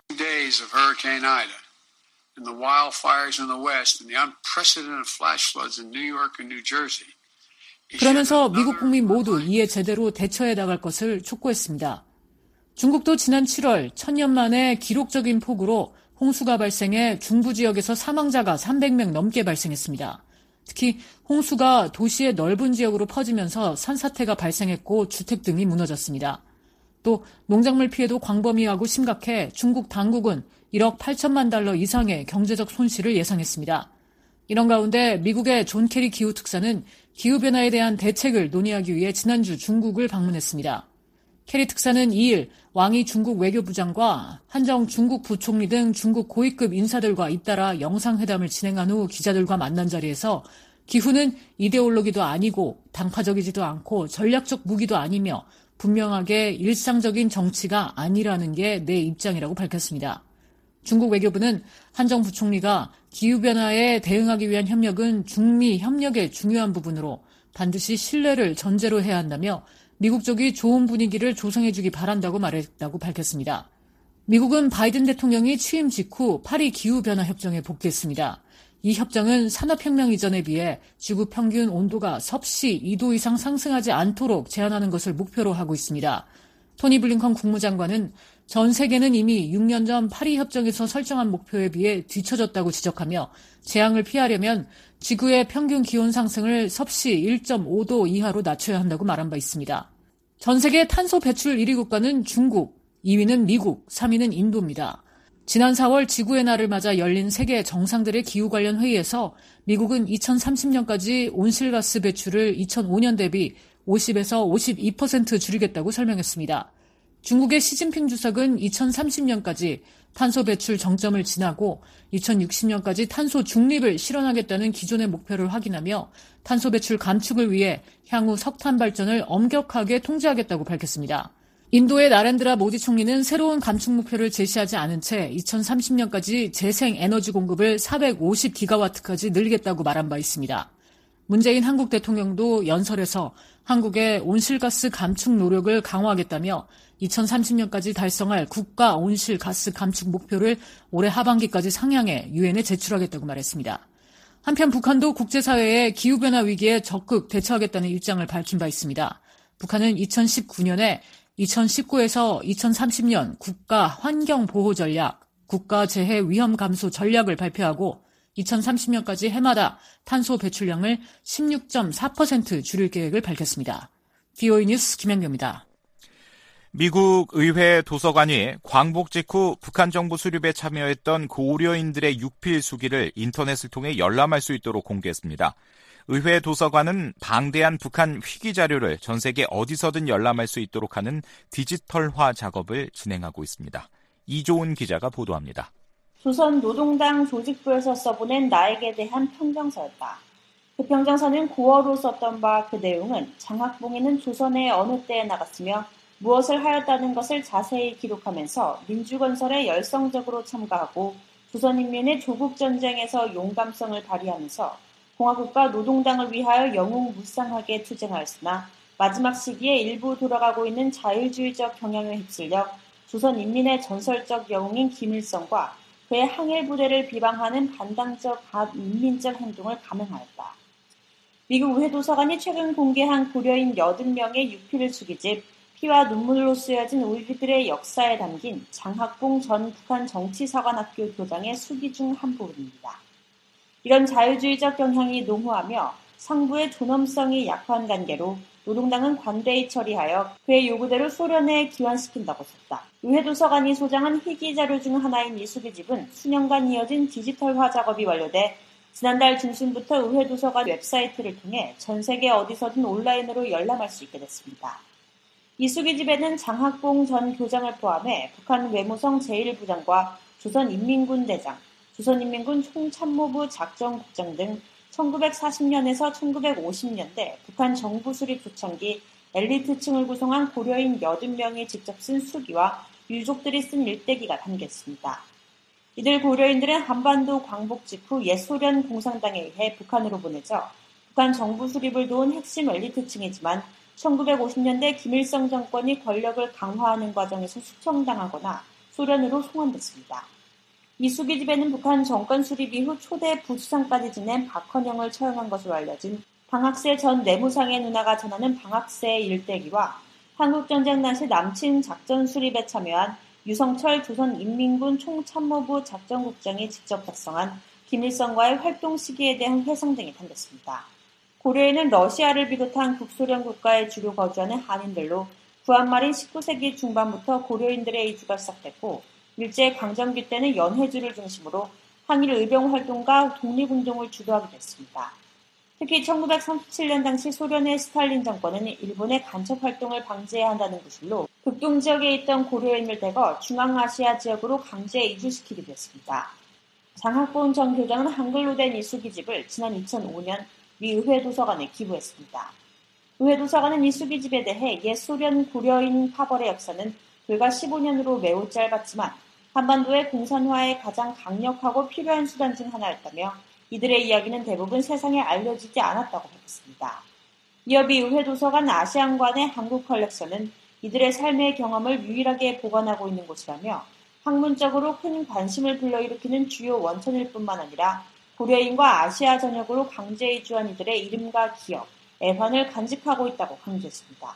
And the wildfires in the West and the unprecedented flash floods in New York and New Jersey. 그러면서 미국 국민 모두 이에 제대로 대처해 나갈 것을 촉구했습니다. 중국도 지난 7월 1000년 만에 기록적인 폭우로 홍수가 발생해 중부 지역에서 사망자가 300명 넘게 발생했습니다. 특히 홍수가 도시의 넓은 지역으로 퍼지면서 산사태가 발생했고 주택 등이 무너졌습니다. 또 농작물 피해도 광범위하고 심각해 중국 당국은 1억 8천만 달러 이상의 경제적 손실을 예상했습니다. 이런 가운데 미국의 존 케리 기후특사는 기후변화에 대한 대책을 논의하기 위해 지난주 중국을 방문했습니다. 케리 특사는 2일 왕이 중국 외교부장과 한정 중국 부총리 등 중국 고위급 인사들과 잇따라 영상회담을 진행한 후 기자들과 만난 자리에서 기후는 이데올로기도 아니고 당파적이지도 않고 전략적 무기도 아니며 분명하게 일상적인 정치가 아니라는 게 내 입장이라고 밝혔습니다. 중국 외교부는 한정 부총리가 기후변화에 대응하기 위한 협력은 중미 협력의 중요한 부분으로 반드시 신뢰를 전제로 해야 한다며 미국 쪽이 좋은 분위기를 조성해주기 바란다고 말했다고 밝혔습니다. 미국은 바이든 대통령이 취임 직후 파리 기후변화 협정에 복귀했습니다. 이 협정은 산업혁명 이전에 비해 지구 평균 온도가 섭씨 2도 이상 상승하지 않도록 제한하는 것을 목표로 하고 있습니다. 토니 블링컨 국무장관은 전 세계는 이미 6년 전 파리 협정에서 설정한 목표에 비해 뒤처졌다고 지적하며 재앙을 피하려면 지구의 평균 기온 상승을 섭씨 1.5도 이하로 낮춰야 한다고 말한 바 있습니다. 전 세계 탄소 배출 1위 국가는 중국, 2위는 미국, 3위는 인도입니다. 지난 4월 지구의 날을 맞아 열린 세계 정상들의 기후 관련 회의에서 미국은 2030년까지 온실가스 배출을 2005년 대비 50에서 52% 줄이겠다고 설명했습니다. 중국의 시진핑 주석은 2030년까지 탄소 배출 정점을 지나고 2060년까지 탄소 중립을 실현하겠다는 기존의 목표를 확인하며 탄소 배출 감축을 위해 향후 석탄 발전을 엄격하게 통제하겠다고 밝혔습니다. 인도의 나렌드라 모디 총리는 새로운 감축 목표를 제시하지 않은 채 2030년까지 재생 에너지 공급을 450기가와트까지 늘리겠다고 말한 바 있습니다. 문재인 한국 대통령도 연설에서 한국의 온실가스 감축 노력을 강화하겠다며 2030년까지 달성할 국가 온실가스 감축 목표를 올해 하반기까지 상향해 유엔에 제출하겠다고 말했습니다. 한편 북한도 국제사회의 기후변화 위기에 적극 대처하겠다는 입장을 밝힌 바 있습니다. 북한은 2019년에 2019에서 2030년 국가 환경보호 전략, 국가 재해 위험 감소 전략을 발표하고 2030년까지 해마다 탄소 배출량을 16.4% 줄일 계획을 밝혔습니다. VOA 뉴스 김현경입니다. 미국 의회 도서관이 광복 직후 북한 정부 수립에 참여했던 고려인들의 육필 수기를 인터넷을 통해 열람할 수 있도록 공개했습니다. 의회 도서관은 방대한 북한 희귀 자료를 전 세계 어디서든 열람할 수 있도록 하는 디지털화 작업을 진행하고 있습니다. 이조은 기자가 보도합니다. 조선 노동당 조직부에서 써보낸 나에게 대한 평정서였다. 그 평정서는 9월로 썼던 바 그 내용은 장학봉에는 조선의 어느 때에 나갔으며 무엇을 하였다는 것을 자세히 기록하면서 민주건설에 열성적으로 참가하고 조선인민의 조국전쟁에서 용감성을 발휘하면서 공화국과 노동당을 위하여 영웅무쌍하게 투쟁하였으나 마지막 시기에 일부 돌아가고 있는 자율주의적 경향에 휩쓸려 조선인민의 전설적 영웅인 김일성과 그의 항일부대를 비방하는 반당적 반인민적 행동을 감행하였다. 미국 의회도서관이 최근 공개한 고려인 80명의 육필을 수기집 피와 눈물로 쓰여진 우리들의 역사에 담긴 장학봉 전 북한 정치사관학교 교장의 수기 중 한 부분입니다. 이런 자유주의적 경향이 농후하며 상부의 존엄성이 약한 관계로 노동당은 관대히 처리하여 그의 요구대로 소련에 기환시킨다고 썼다. 의회도서관이 소장한 희귀자료 중 하나인 이 수기집은 수년간 이어진 디지털화 작업이 완료돼 지난달 중순부터 의회도서관 웹사이트를 통해 전 세계 어디서든 온라인으로 열람할 수 있게 됐습니다. 이 수기집에는 장학봉 전 교장을 포함해 북한 외무성 제1부장과 조선인민군 대장, 조선인민군 총참모부 작전국장 등 1940년에서 1950년대 북한 정부 수립 초창기 엘리트층을 구성한 고려인 80명이 직접 쓴 수기와 유족들이 쓴 일대기가 담겨 있습니다. 이들 고려인들은 한반도 광복 직후 옛소련 공산당에 의해 북한으로 보내져 북한 정부 수립을 도운 핵심 엘리트층이지만 1950년대 김일성 정권이 권력을 강화하는 과정에서 숙청당하거나 소련으로 송환됐습니다. 이 수기집에는 북한 정권 수립 이후 초대 부수상까지 지낸 박헌영을 처형한 것으로 알려진 방학세 전 내무상의 누나가 전하는 방학세의 일대기와 한국전쟁 당시 남친 작전 수립에 참여한 유성철 조선인민군 총참모부 작전국장이 직접 작성한 김일성과의 활동 시기에 대한 회상 등이 담겼습니다. 고려에는 러시아를 비롯한 북소련 국가에 주로 거주하는 한인들로 구한말인 19세기 중반부터 고려인들의 이주가 시작됐고 일제강점기 때는 연해주를 중심으로 항일 의병 활동과 독립운동을 주도하게 됐습니다. 특히 1937년 당시 소련의 스탈린 정권은 일본의 간첩 활동을 방지해야 한다는 구실로 극동 지역에 있던 고려인을 대거 중앙아시아 지역으로 강제 이주시키기도 했습니다. 장학봉 전 교장은 한글로 된 이 수기집을 지난 2005년 미 의회도서관에 기부했습니다. 의회도서관은 이 수기집에 대해 옛 소련 고려인 파벌의 역사는 불과 15년으로 매우 짧았지만 한반도의 공산화에 가장 강력하고 필요한 수단 중 하나였다며 이들의 이야기는 대부분 세상에 알려지지 않았다고 밝혔습니다. 이어 미 의회도서관 아시안관의 한국 컬렉션은 이들의 삶의 경험을 유일하게 보관하고 있는 곳이라며 학문적으로 큰 관심을 불러일으키는 주요 원천일 뿐만 아니라 고려인과 아시아 전역으로 강제 이주한 이들의 이름과 기억, 애환을 간직하고 있다고 강조했습니다.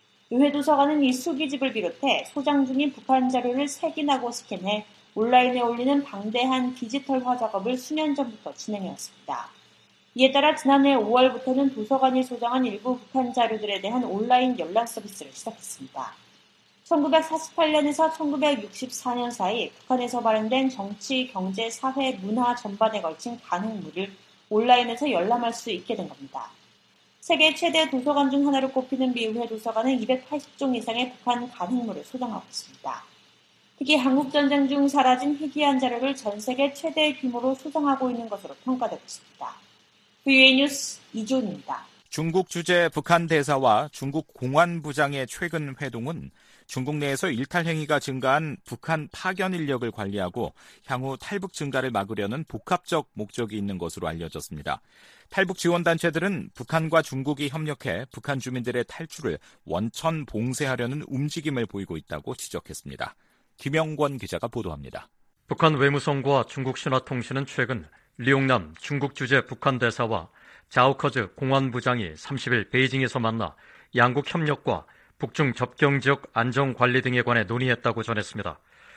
의회도서관은 이 수기집을 비롯해 소장 중인 북한 자료를 색인하고 스캔해 온라인에 올리는 방대한 디지털화 작업을 수년 전부터 진행해왔습니다. 이에 따라 지난해 5월부터는 도서관이 소장한 일부 북한 자료들에 대한 온라인 열람 서비스를 시작했습니다. 1948년에서 1964년 사이 북한에서 발행된 정치, 경제, 사회, 문화 전반에 걸친 간행물을 온라인에서 열람할 수 있게 된 겁니다. 세계 최대 도서관 중 하나로 꼽히는 미우해 도서관은 280종 이상의 북한 간핵물을 소장하고 있습니다. 특히 한국전쟁 중 사라진 희귀한 자료를 전 세계 최대 규모로 소장하고 있는 것으로 평가되고 있습니다. VOA 뉴스 이준입니다. 중국 주재 북한 대사와 중국 공안부장의 최근 회동은 중국 내에서 일탈 행위가 증가한 북한 파견 인력을 관리하고 향후 탈북 증가를 막으려는 복합적 목적이 있는 것으로 알려졌습니다. 탈북 지원단체들은 북한과 중국이 협력해 북한 주민들의 탈출을 원천 봉쇄하려는 움직임을 보이고 있다고 지적했습니다. 김영권 기자가 보도합니다. 북한 외무성과 중국 신화통신은 최근 리용남 중국 주재 북한 대사와 자오커즈 공안부장이 30일 베이징에서 만나 양국 협력과 북중 접경 지역 안정관리 등에 관해 논의했다고 전했습니다.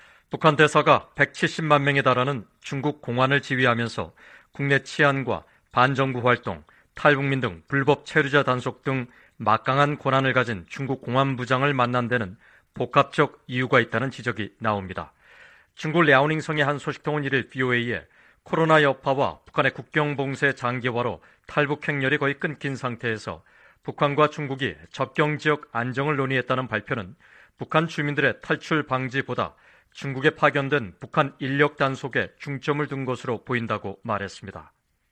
북한 대사가 170만 명에 달하는 중국 공안을 지휘하면서 국내 치안과 반정부 활동, 탈북민 등 불법 체류자 단속 등 막강한 권한을 가진 중국 공안부장을 만난 데는 복합적 이유가 있다는 지적이 나옵니다. 중국 랴오닝성의 한 소식통은 1일 VOA에 코로나 여파와 북한의 국경 봉쇄 장기화로 탈북 행렬이 거의 끊긴 상태에서 북한과 중국이 접경 지역 안정을 논의했다는 발표는 북한 주민들의 탈출 방지보다 중국에 파견된 북한 인력 단속에 중점을 둔 것으로 보인다고 말했습니다.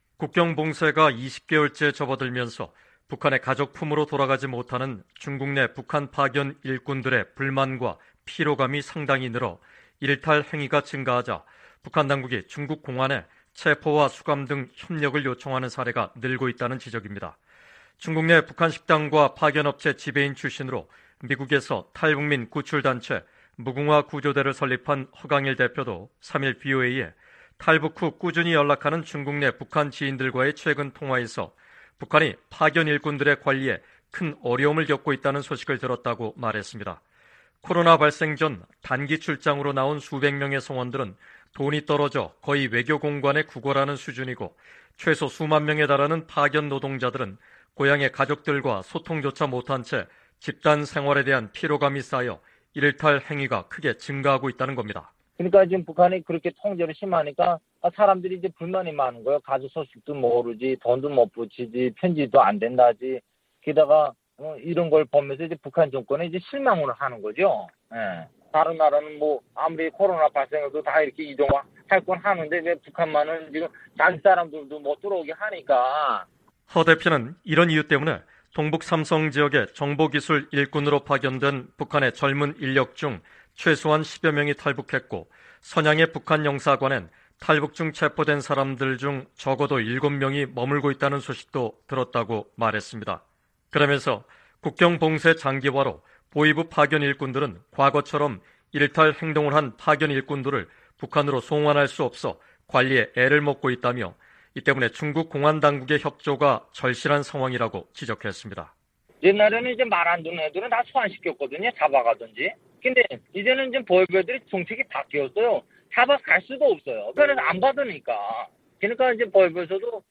국경 봉쇄가 20개월째 접어들면서 북한의 가족품으로 돌아가지 못하는 중국 내 북한 파견 일꾼들의 불만과 피로감이 상당히 늘어 일탈 행위가 증가하자 북한 당국이 중국 공안에 체포와 수감 등 협력을 요청하는 사례가 늘고 있다는 지적입니다. 중국 내 북한 식당과 파견업체 지배인 출신으로 미국에서 탈북민 구출단체 무궁화 구조대를 설립한 허강일 대표도 3일 VOA에 탈북 후 꾸준히 연락하는 중국 내 북한 지인들과의 최근 통화에서 북한이 파견 일꾼들의 관리에 큰 어려움을 겪고 있다는 소식을 들었다고 말했습니다. 코로나 발생 전 단기 출장으로 나온 수백 명의 성원들은 돈이 떨어져 거의 외교 공관에 구걸하는 수준이고 최소 수만 명에 달하는 파견 노동자들은 고향의 가족들과 소통조차 못한 채 집단 생활에 대한 피로감이 쌓여 일탈 행위가 크게 증가하고 있다는 겁니다. 그러니까 지금 북한이 그렇게 통제를 심하니까 사람들이 이제 불만이 많은 거예요. 가족 소식도 모르지, 돈도 못 붙이지, 편지도 안 된다지. 게다가 이런 걸 보면서 이제 북한 정권에 이제 실망을 하는 거죠. 예. 다른 나라는 뭐 아무리 코로나 발생해도 다 이렇게 이동할 건 하는데 왜 북한만은 지금 자기 사람들도 못 들어오게 하니까. 허 대표는 이런 이유 때문에 동북 삼성 지역에 정보기술 일꾼으로 파견된 북한의 젊은 인력 중 최소한 10여 명이 탈북했고 선양의 북한 영사관엔 탈북 중 체포된 사람들 중 적어도 7명이 머물고 있다는 소식도 들었다고 말했습니다. 그러면서 국경 봉쇄 장기화로 보위부 파견 일꾼들은 과거처럼 일탈 행동을 한 파견 일꾼들을 북한으로 송환할 수 없어 관리에 애를 먹고 있다며 이 때문에 중국 공안 당국의 협조가 절실한 상황이라고 지적했습니다. 옛날에는 이제 말 안 듣는 애들은 다 소환시켰거든요. 잡아가든지. 근데 이제는 이제 보위부들이 정책이 바뀌었어요. 잡아갈 수도 없어요. 그래서 안 받으니까. 그러니까 이제 보위부에서도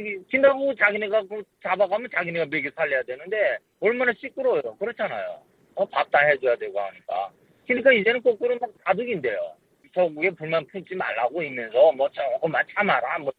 긴다고 자기네가 잡아가면 자기네가 먹여 살려야 되는데 얼마나 시끄러워요. 그렇잖아요. 밥 다 해줘야 되고 하니까. 그러니까 이제는 거꾸로 막 가득인데요. 저국에 불만 품지 말라고 이면서 뭐 조금만 참아라 뭐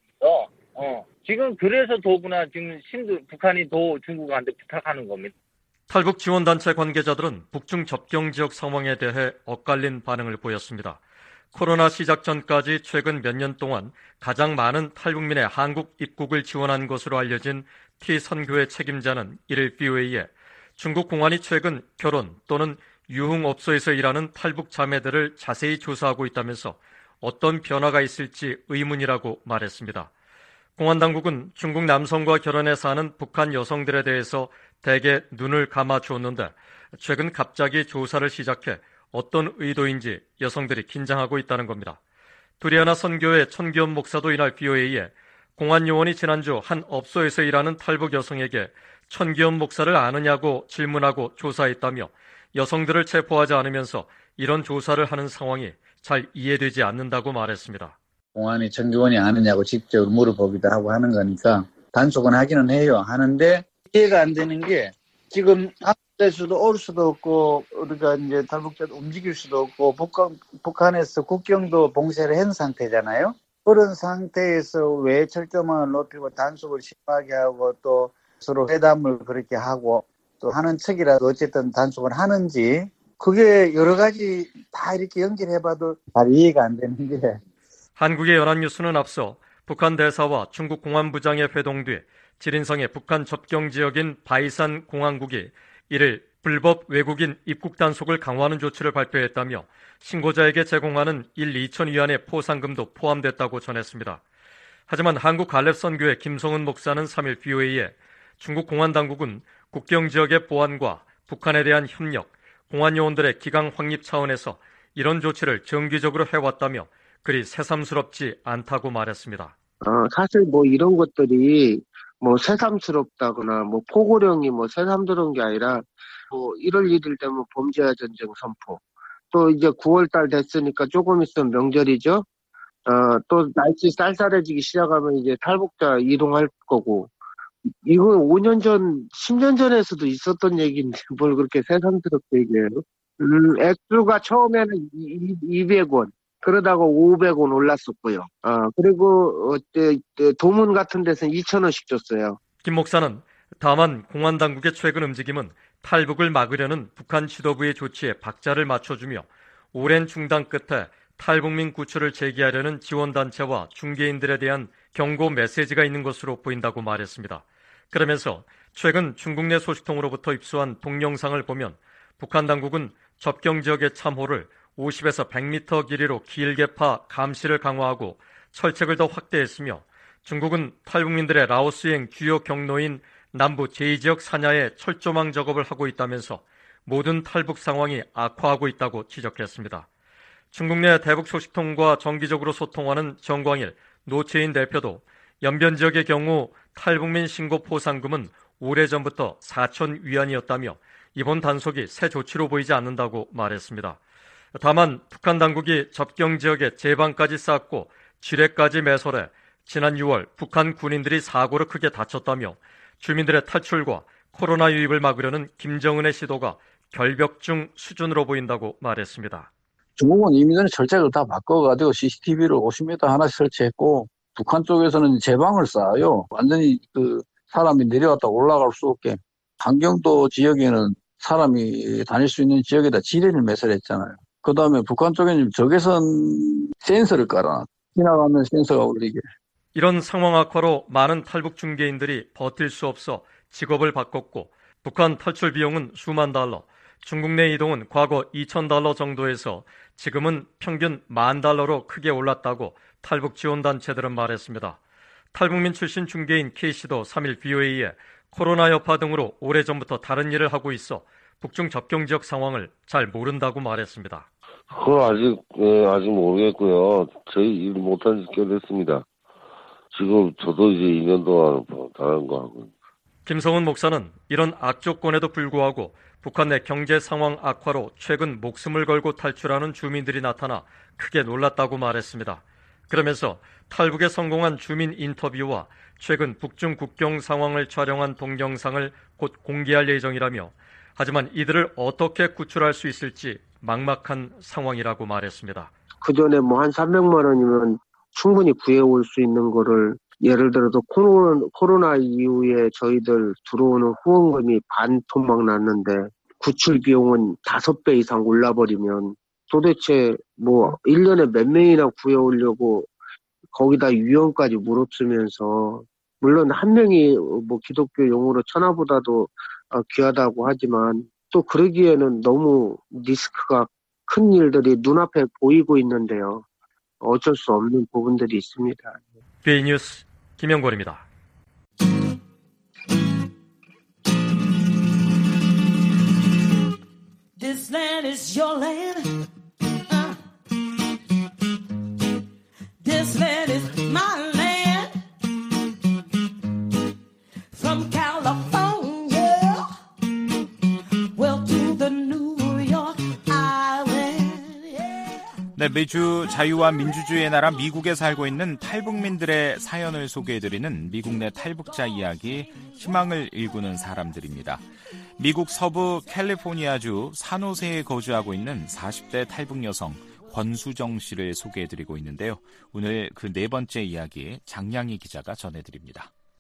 지금 그래서 더구나 지금 북한이 더 중국한테 부탁하는 겁니다. 탈북 지원단체 관계자들은 북중 접경 지역 상황에 대해 엇갈린 반응을 보였습니다. 코로나 시작 전까지 최근 몇 년 동안 가장 많은 탈북민의 한국 입국을 지원한 것으로 알려진 T선교회 책임자는 1일 VOA에 중국 공안이 최근 결혼 또는 유흥업소에서 일하는 탈북 자매들을 자세히 조사하고 있다면서 어떤 변화가 있을지 의문이라고 말했습니다. 공안당국은 중국 남성과 결혼해서 사는 북한 여성들에 대해서 대개 눈을 감아주었는데 최근 갑자기 조사를 시작해 어떤 의도인지 여성들이 긴장하고 있다는 겁니다. 두리아나 선교회 천기현 목사도 이날 VOA에 공안 요원이 지난주 한 업소에서 일하는 탈북 여성에게 천기현 목사를 아느냐고 질문하고 조사했다며 여성들을 체포하지 않으면서 이런 조사를 하는 상황이 잘 이해되지 않는다고 말했습니다. 공안이 천기원이 아느냐고 직접 물어보기도 하고 하는 거니까 단속은 하기는 해요. 하는데 이해가 안 되는 게 지금 한국될 수도 올 수도 없고 우리가 이제 탈북자도 움직일 수도 없고 북한에서 국경도 봉쇄를 한 상태잖아요. 그런 상태에서 왜 철저망을 높이고 단속을 심하게 하고 또 서로 회담을 그렇게 하고 또 하는 척이라도 어쨌든 단속을 하는지 그게 여러 가지 다 이렇게 연결해봐도 잘 이해가 안 되는 게 한국의 연합뉴스는 앞서 북한 대사와 중국 공안부장의 회동 뒤 지린성의 북한 접경 지역인 바이산 공항국이 이를 불법 외국인 입국 단속을 강화하는 조치를 발표했다며 신고자에게 제공하는 2천 위안의 포상금도 포함됐다고 전했습니다. 하지만 한국갈렙선교회 김성은 목사는 3일 BOA에 중국 공안당국은 국경 지역의 보안과 북한에 대한 협력, 공안 요원들의 기강 확립 차원에서 이런 조치를 정기적으로 해왔다며 그리 새삼스럽지 않다고 말했습니다. 사실 이런 것들이 새삼스럽다거나 포고령이 새삼스러운 게 아니라 1월 1일 되면 범죄와 전쟁 선포. 또 이제 9월달 됐으니까 조금 있으면 명절이죠. 또 날씨 쌀쌀해지기 시작하면 이제 탈북자 이동할 거고. 이거 5년 전, 10년 전에서도 있었던 얘기인데 뭘 그렇게 새삼스럽게 얘기해요. 액수가 처음에는 200원. 그러다가 500원 올랐었고요. 그리고 도문 같은 데서는 2,000원씩 줬어요. 김 목사는 다만 공안당국의 최근 움직임은 탈북을 막으려는 북한 지도부의 조치에 박자를 맞춰주며 오랜 중단 끝에 탈북민 구출을 제기하려는 지원단체와 중개인들에 대한 경고 메시지가 있는 것으로 보인다고 말했습니다. 그러면서 최근 중국 내 소식통으로부터 입수한 동영상을 보면 북한 당국은 접경 지역의 참호를 50에서 100m 길이로 길게 파 감시를 강화하고 철책을 더 확대했으며 중국은 탈북민들의 라오스행 주요 경로인 남부 제2지역 산야에 철조망 작업을 하고 있다면서 모든 탈북 상황이 악화하고 있다고 지적했습니다. 중국 내 대북 소식통과 정기적으로 소통하는 정광일 노채인 대표도 연변 지역의 경우 탈북민 신고 포상금은 오래전부터 4천 위안이었다며 이번 단속이 새 조치로 보이지 않는다고 말했습니다. 다만 북한 당국이 접경 지역에 제방까지 쌓고 지뢰까지 매설해 지난 6월 북한 군인들이 사고로 크게 다쳤다며 주민들의 탈출과 코로나 유입을 막으려는 김정은의 시도가 결벽중 수준으로 보인다고 말했습니다. 중국은 이미 전에 철책을 다 바꿔가지고 CCTV를 50m 하나씩 설치했고 북한 쪽에서는 제방을 쌓아요. 완전히 사람이 내려왔다 올라갈 수 없게. 강경도 지역에는 사람이 다닐 수 있는 지역에다 지뢰를 매설했잖아요. 그 다음에 북한 쪽에는 적외선 센서를 깔아놨. 지나가면 센서가 울리게. 이런 상황 악화로 많은 탈북 중개인들이 버틸 수 없어 직업을 바꿨고 북한 탈출 비용은 수만 달러, 중국 내 이동은 과거 2,000달러 정도에서 지금은 평균 10,000달러로 크게 올랐다고 탈북 지원단체들은 말했습니다. 탈북민 출신 중개인 K씨도 3일 BOA에 코로나 여파 등으로 오래전부터 다른 일을 하고 있어 북중 접경 지역 상황을 잘 모른다고 말했습니다. 그건 아직 모르겠고요. 저희 일 못한 지 꽤 됐습니다. 지금 저도 이제 2년 동안 다른 거 하고. 김성은 목사는 이런 악조건에도 불구하고 북한 내 경제 상황 악화로 최근 목숨을 걸고 탈출하는 주민들이 나타나 크게 놀랐다고 말했습니다. 그러면서 탈북에 성공한 주민 인터뷰와 최근 북중 국경 상황을 촬영한 동영상을 곧 공개할 예정이라며 하지만 이들을 어떻게 구출할 수 있을지 막막한 상황이라고 말했습니다. 그 전에 한 300만 원이면 충분히 구해올 수 있는 거를 예를 들어서 코로나 이후에 저희들 들어오는 후원금이 반토막 났는데 구출 비용은 5배 이상 올라버리면 도대체 1년에 몇 명이나 구해오려고 거기다 위험까지 물어쓰면서 물론 한 명이 기독교 용어로 천하보다도 귀하다고 하지만 또 그러기에는 너무 리스크가 큰 일들이 눈앞에 보이고 있는데요. 어쩔 수 없는 부분들이 있습니다. BA 뉴스 김영권입니다. This land is your land. This land is my land. From California, well to the New York Island. Yeah. 네, 매주 자유와 민주주의의 나라 미국에 살고 있는 탈북민들의 사연을 소개해드리는 미국 내 탈북자 이야기, 희망을 일구는 사람들입니다. 미국 서부 캘리포니아주 산호세에 거주하고 있는 40대 탈북 여성 권수정 씨를 소개해드리고 있는데요. 오늘 그 네 번째 이야기 장량희 기자가 전해드립니다.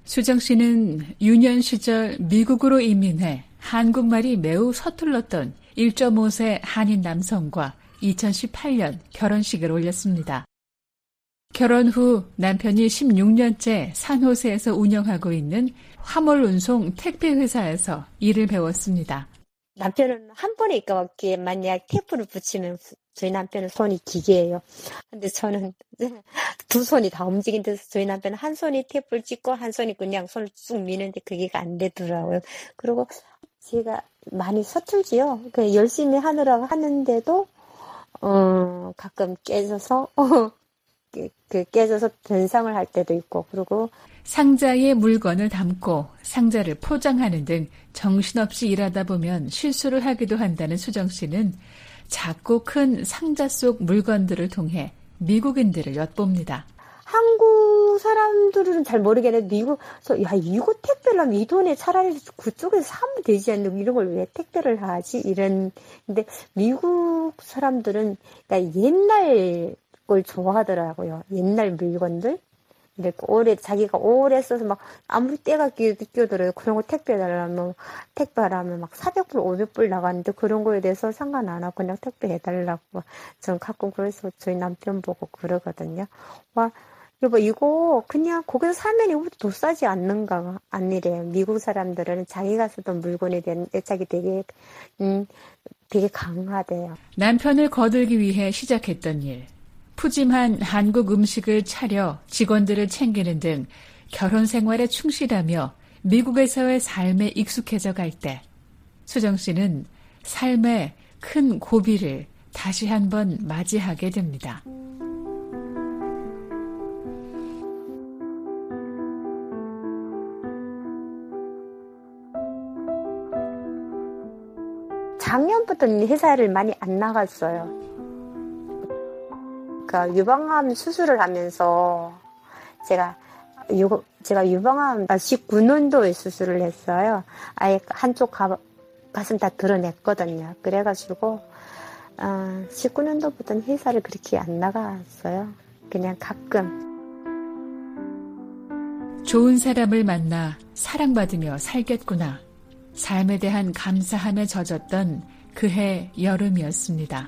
수정 씨는 유년 시절 미국으로 이민해 한국말이 매우 서툴렀던 1.5세 한인 남성과 2018년 결혼식을 올렸습니다. 결혼 후 남편이 16년째 산호세에서 운영하고 있는 화물 운송 택배 회사에서 일을 배웠습니다. 남편은 한 번에 이렇게 만약 테이프를 붙이면 저희 남편은 손이 기계예요. 근데 저는 두 손이 다 움직인데서 저희 남편은 한 손이 테이프를 찍고 한 손이 그냥 손을 쭉 미는데 그게 안 되더라고요. 그리고 제가 많이 서툴지요. 열심히 하느라고 하는데도 가끔 깨져서 깨져서 변상을 할 때도 있고, 그리고 상자에 물건을 담고 상자를 포장하는 등 정신없이 일하다 보면 실수를 하기도 한다는 수정 씨는 작고 큰 상자 속 물건들을 통해 미국인들을 엿봅니다. 한국 사람들은 잘 모르겠는데 이거 택배를 하면 이 돈에 차라리 그쪽에서 사면 되지 않나, 이런 걸 왜 택배를 하지? 근데 미국 사람들은 그러니까 옛날 걸 좋아하더라고요. 옛날 물건들. 이렇게 자기가 오래 써서 막 아무리 때가 끼어들어요. 그런 거 택배해달라면, 택배하라면 막 400불, 500불 나갔는데 그런 거에 대해서 상관 안 하고 그냥 택배해달라고. 전 가끔 그래서 저희 남편 보고 그러거든요. 여보, 이거 그냥 거기서 사면 이거보다 더 싸지 않는가? 아니래요. 미국 사람들은 자기가 쓰던 물건에 대한 애착이 되게 강하대요. 남편을 거들기 위해 시작했던 일. 푸짐한 한국 음식을 차려 직원들을 챙기는 등 결혼 생활에 충실하며 미국에서의 삶에 익숙해져 갈 때 수정 씨는 삶의 큰 고비를 다시 한번 맞이하게 됩니다. 작년부터는 회사를 많이 안 나갔어요. 유방암 수술을 하면서 제가 유방암 19년도에 수술을 했어요. 아예 한쪽 가슴 다 드러냈거든요. 그래가지고 19년도부터는 회사를 그렇게 안 나갔어요. 그냥 가끔. 좋은 사람을 만나 사랑받으며 살겠구나. 삶에 대한 감사함에 젖었던 그해 여름이었습니다.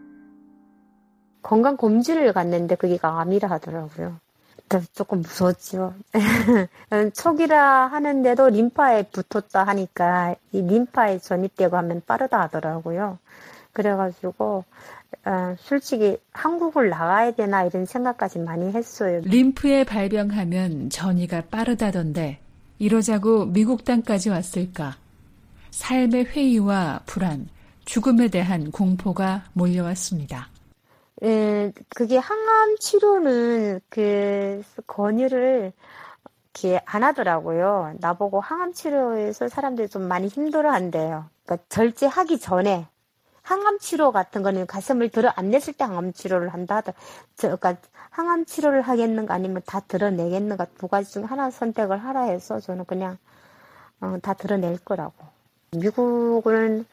건강검진을 갔는데 그게 암이라 하더라고요. 조금 무서웠죠. 초기라 하는데도 림파에 붙었다 하니까 이 림파에 전입되고 하면 빠르다 하더라고요. 그래가지고 솔직히 한국을 나가야 되나 이런 생각까지 많이 했어요. 림프에 발병하면 전이가 빠르다던데 이러자고 미국 땅까지 왔을까. 삶의 회의와 불안, 죽음에 대한 공포가 몰려왔습니다. 그게 항암 치료는 권유를 이렇게 안 하더라고요. 나보고 항암 치료에서 사람들이 좀 많이 힘들어 한대요. 그러니까 절제하기 전에 항암 치료 같은 거는 가슴을 들어 안 냈을 때 항암 치료를 한다 하더라고요. 그러니까 항암 치료를 하겠는가 아니면 다 드러내겠는가 두 가지 중 하나 선택을 하라 해서 저는 그냥 다 드러낼 거라고. 미국은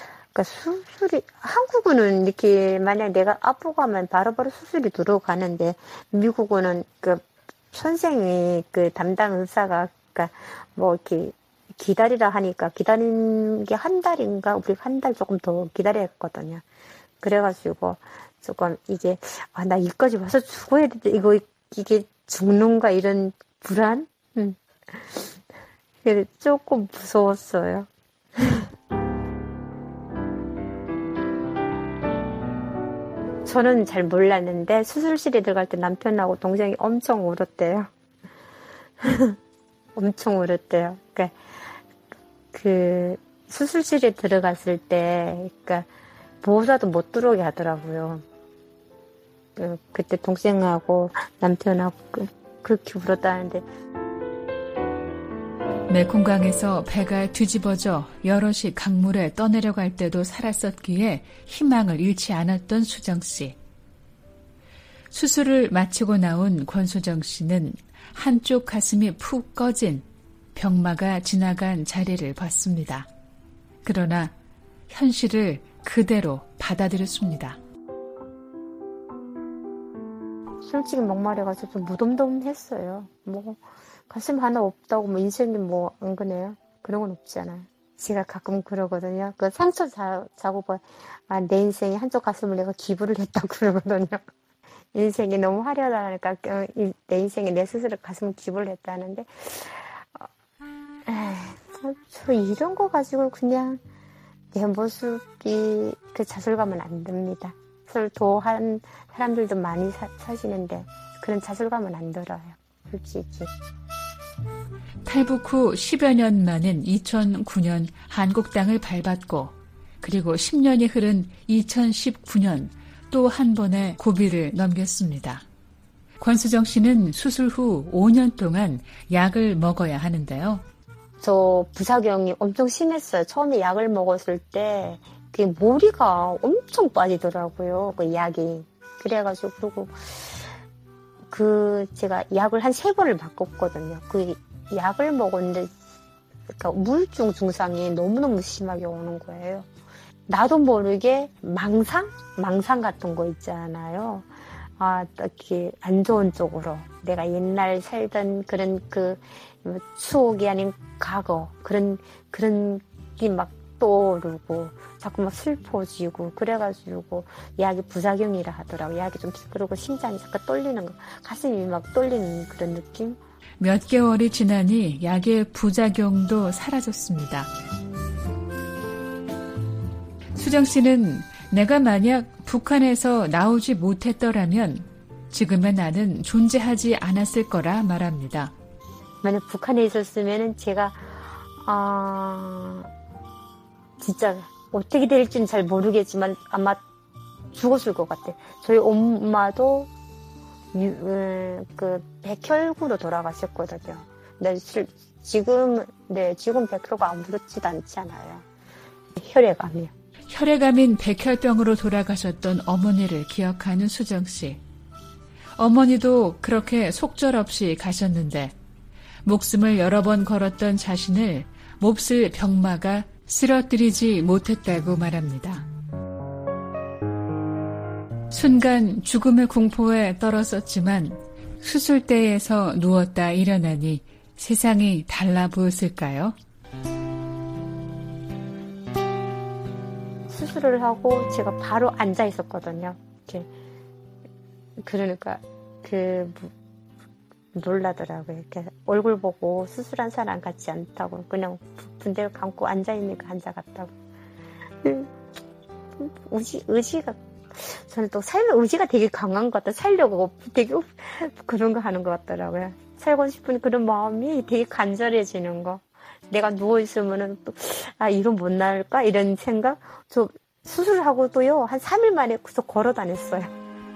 한국은 이렇게 만약 내가 아프고 하면 바로바로 수술이 들어가는데 미국은 선생이 담당 의사가 이렇게 기다리라 하니까 기다리는 게 한 달인가 우리 한 달 조금 더 기다려야 했거든요. 그래가지고 조금 이게 나 여기까지 와서 죽어야 돼 이게 죽는가 이런 불안 조금 무서웠어요. 저는 잘 몰랐는데 수술실에 들어갈 때 남편하고 동생이 엄청 울었대요. 엄청 울었대요. 수술실에 들어갔을 때, 보호자도 못 들어오게 하더라고요. 그때 동생하고 남편하고 그렇게 울었다는데. 메콩강에서 배가 뒤집어져 여럿이 강물에 떠내려갈 때도 살았었기에 희망을 잃지 않았던 수정 씨. 수술을 마치고 나온 권수정 씨는 한쪽 가슴이 푹 꺼진 병마가 지나간 자리를 봤습니다. 그러나 현실을 그대로 받아들였습니다. 솔직히 목마려가지고 좀 무덤덤했어요. 가슴 하나 없다고 뭐 인생이 뭐 안 그래요? 그런 건 없잖아요. 제가 가끔 그러거든요. 그 상처 작업을 내 인생에 한쪽 가슴을 내가 기부를 했다고 그러거든요. 인생이 너무 화려하다니까 내 인생에 내 스스로 가슴을 기부를 했다는데 저 이런 거 가지고 그냥 내 모습이 그 자존감은 안 듭니다. 서로 도한 사람들도 많이 사시는데 그런 자존감은 안 들어요. 솔직히. 탈북 후 10여 년 만인 2009년 한국 땅을 밟았고 그리고 10년이 흐른 2019년 또 한 번의 고비를 넘겼습니다. 권수정 씨는 수술 후 5년 동안 약을 먹어야 하는데요. 저 부작용이 엄청 심했어요. 처음에 약을 먹었을 때 그 머리가 엄청 빠지더라고요. 그 약이. 그래가지고 그리고 제가 약을 한 3번을 바꿨거든요. 그 약을 먹었는데 그러니까 우울증 증상이 너무너무 심하게 오는 거예요. 나도 모르게 망상 같은 거 있잖아요. 이렇게 안 좋은 쪽으로 내가 옛날 살던 그런 그 추억이 아닌 과거 그런 게 막 떠오르고 자꾸 막 슬퍼지고 그래가지고 약이 부작용이라 하더라고요. 약이 좀 그러고 심장이 자꾸 떨리는 거, 가슴이 막 떨리는 그런 느낌. 몇 개월이 지나니 약의 부작용도 사라졌습니다. 수정 씨는 내가 만약 북한에서 나오지 못했더라면 지금의 나는 존재하지 않았을 거라 말합니다. 만약 북한에 있었으면 제가 진짜 어떻게 될지는 잘 모르겠지만 아마 죽었을 것 같아. 저희 엄마도 그 백혈구로 돌아가셨거든요. 근데 지금 백혈구가 아무렇지도 않잖아요. 혈액암이요. 혈액암인 백혈병으로 돌아가셨던 어머니를 기억하는 수정 씨. 어머니도 그렇게 속절없이 가셨는데 목숨을 여러 번 걸었던 자신을 몹쓸 병마가 쓰러뜨리지 못했다고 말합니다. 순간 죽음의 공포에 떨었었지만 수술대에서 누웠다 일어나니 세상이 달라 보였을까요? 수술을 하고 제가 바로 앉아 있었거든요. 이렇게. 그러니까 놀라더라고요. 이렇게 얼굴 보고 수술한 사람 같지 않다고 그냥 분대를 감고 앉아 있으니까 앉아갔다고. 의지가 저는 또 삶의 의지가 되게 강한 것 같아요. 살려고 되게 그런 거 하는 것 같더라고요. 살고 싶은 그런 마음이 되게 간절해지는 거. 내가 누워있으면은 또, 이런 못 나을까? 이런 생각? 저 수술하고도요, 한 3일 만에 계속 걸어 다녔어요.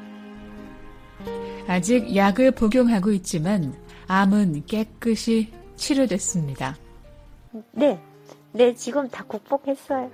아직 약을 복용하고 있지만 암은 깨끗이 치료됐습니다. 네, 지금 다 극복했어요.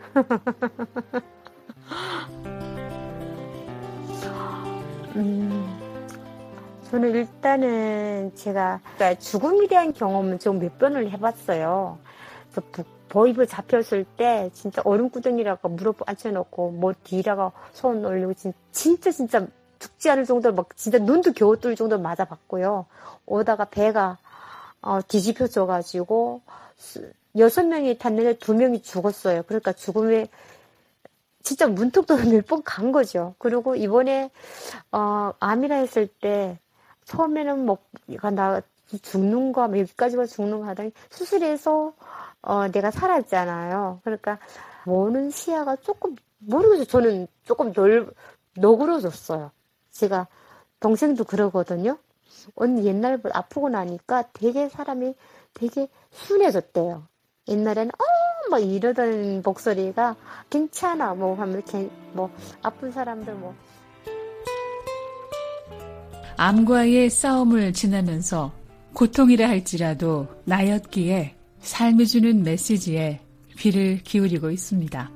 저는 일단은 제가 죽음에 대한 경험은 좀 몇 번을 해봤어요. 보이브 잡혔을 때 진짜 얼음구덩이라고 무릎 앉혀놓고 뭐 뒤라가 손 올리고 진짜 죽지 않을 정도로 막 진짜 눈도 겨우 뜰 정도로 맞아봤고요. 오다가 배가 뒤집혀져가지고 6명이 탔는데 2명이 죽었어요. 그러니까 죽음에 진짜 문턱도 몇 번 간 거죠. 그리고 이번에 암이라 했을 때 처음에는 뭐 나 죽는가 뭐 여기까지만 죽는가 하더니 수술해서 내가 살았잖아요. 그러니까 보는 시야가 조금 모르겠어요. 저는 조금 너그러졌어요. 제가 동생도 그러거든요. 언니 옛날보다 아프고 나니까 되게 사람이 되게 순해졌대요. 옛날에는 막 이러던 목소리가 괜찮아 뭐 하면 이렇게 뭐 아픈 사람들 뭐 암과의 싸움을 지나면서 고통이라 할지라도 나였기에 삶이 주는 메시지에 귀를 기울이고 있습니다.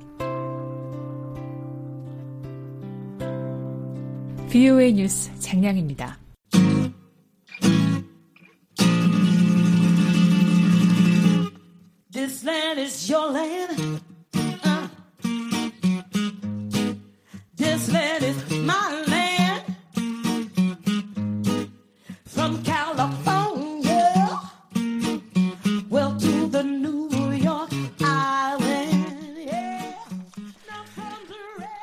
VOA 뉴스 장량입니다. This land is your land. This land is my land. From California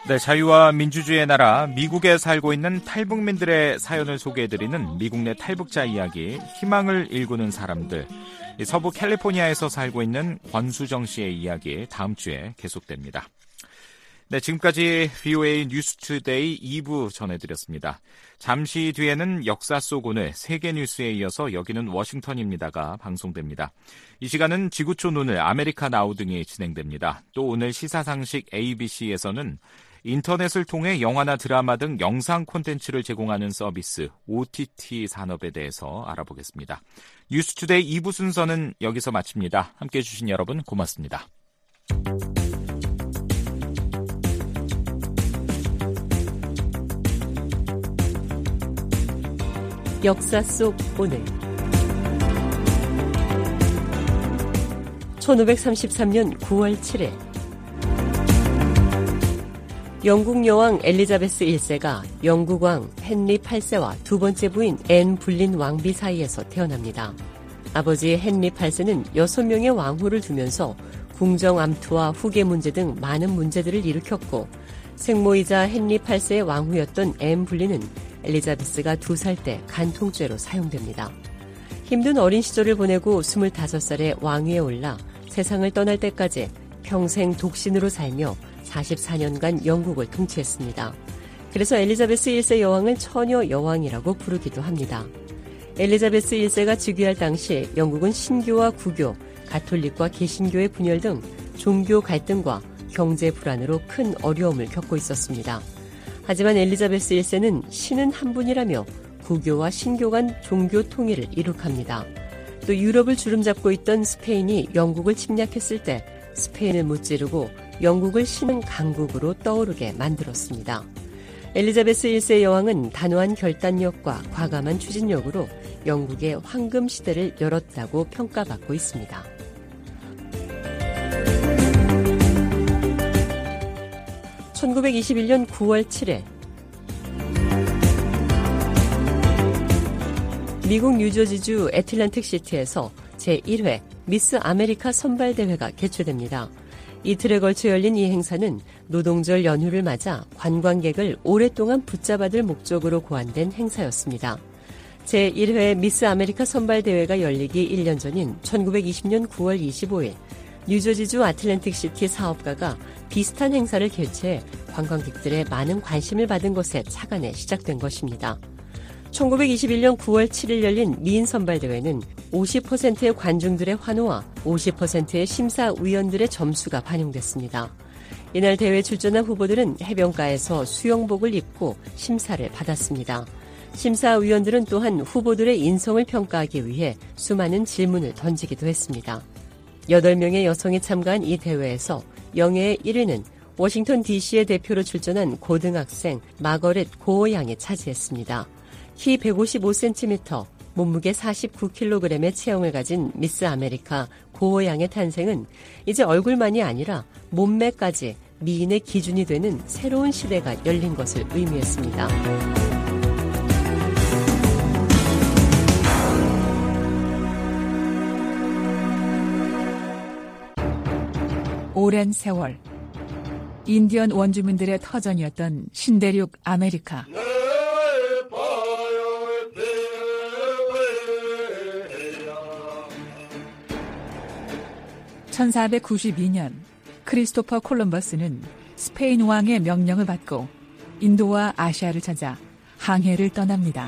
네, 자유와 민주주의의 나라 미국에 살고 있는 탈북민들의 사연을 소개해드리는 미국 내 탈북자 이야기, 희망을 일구는 사람들. 서부 캘리포니아에서 살고 있는 권수정 씨의 이야기 다음 주에 계속됩니다. 네, 지금까지 VOA 뉴스투데이 2부 전해드렸습니다. 잠시 뒤에는 역사 속 오늘 세계 뉴스에 이어서 여기는 워싱턴입니다가 방송됩니다. 이 시간은 지구촌 오늘 아메리카 나우 등이 진행됩니다. 또 오늘 시사상식 ABC에서는 인터넷을 통해 영화나 드라마 등 영상 콘텐츠를 제공하는 서비스 OTT 산업에 대해서 알아보겠습니다. 뉴스투데이 2부 순서는 여기서 마칩니다. 함께해 주신 여러분 고맙습니다. 역사 속 오늘 1533년 9월 7일 영국 여왕 엘리자베스 1세가 영국 왕 헨리 8세와 두 번째 부인 앤 불린 왕비 사이에서 태어납니다. 아버지 헨리 8세는 6명의 왕후를 두면서 궁정 암투와 후계 문제 등 많은 문제들을 일으켰고 생모이자 헨리 8세의 왕후였던 앤 불린은 엘리자베스가 2살 때 간통죄로 사용됩니다. 힘든 어린 시절을 보내고 25살에 왕위에 올라 세상을 떠날 때까지 평생 독신으로 살며 44년간 영국을 통치했습니다. 그래서 엘리자베스 1세 여왕을 처녀 여왕이라고 부르기도 합니다. 엘리자베스 1세가 즉위할 당시 영국은 신교와 구교, 가톨릭과 개신교의 분열 등 종교 갈등과 경제 불안으로 큰 어려움을 겪고 있었습니다. 하지만 엘리자베스 1세는 신은 한 분이라며 구교와 신교 간 종교 통일을 이룩합니다. 또 유럽을 주름잡고 있던 스페인이 영국을 침략했을 때 스페인을 무찌르고 영국을 신흥 강국으로 떠오르게 만들었습니다. 엘리자베스 1세 여왕은 단호한 결단력과 과감한 추진력으로 영국의 황금 시대를 열었다고 평가받고 있습니다. (1921년 9월 7일) 미국 뉴저지주 애틀랜틱 시티에서 제1회 미스 아메리카 선발대회가 개최됩니다. 이틀에 걸쳐 열린 이 행사는 노동절 연휴를 맞아 관광객을 오랫동안 붙잡아둘 목적으로 고안된 행사였습니다. 제1회 미스 아메리카 선발대회가 열리기 1년 전인 1920년 9월 25일 뉴저지주 애틀랜틱 시티 사업가가 비슷한 행사를 개최해 관광객들의 많은 관심을 받은 것에 착안해 시작된 것입니다. 1921년 9월 7일 열린 미인 선발대회는 50%의 관중들의 환호와 50%의 심사위원들의 점수가 반영됐습니다. 이날 대회에 출전한 후보들은 해변가에서 수영복을 입고 심사를 받았습니다. 심사위원들은 또한 후보들의 인성을 평가하기 위해 수많은 질문을 던지기도 했습니다. 8명의 여성이 참가한 이 대회에서 영예의 1위는 워싱턴 DC의 대표로 출전한 고등학생 마거렛 고어 양이 차지했습니다. 키 155cm, 몸무게 49kg의 체형을 가진 미스 아메리카 고어 양의 탄생은 이제 얼굴만이 아니라 몸매까지 미인의 기준이 되는 새로운 시대가 열린 것을 의미했습니다. 오랜 세월 인디언 원주민들의 터전이었던 신대륙 아메리카. 1492년 크리스토퍼 콜럼버스는 스페인 왕의 명령을 받고 인도와 아시아를 찾아 항해를 떠납니다.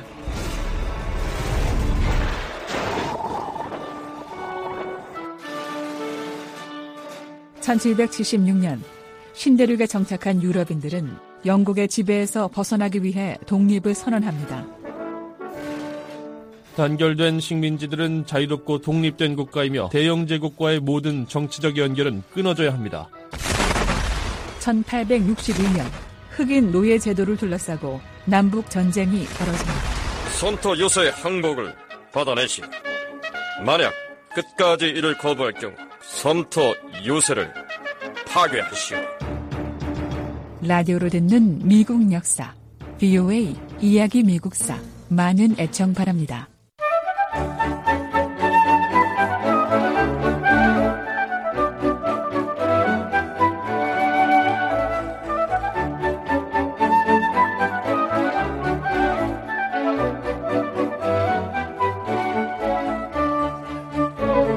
(1776년) 신대륙에 정착한 유럽인들은 영국의 지배에서 벗어나기 위해 독립을 선언합니다. 단결된 식민지들은 자유롭고 독립된 국가이며 대영 제국과의 모든 정치적 연결은 끊어져야 합니다. 1861년 흑인 노예 제도를 둘러싸고 남북 전쟁이 벌어집니다. 손토 요새의 항복을 받아내시. 만약 끝까지 이를 거부할 경우 섬토 요새를 파괴하시오. 라디오로 듣는 미국 역사 VOA 이야기 미국사 많은 애청 바랍니다.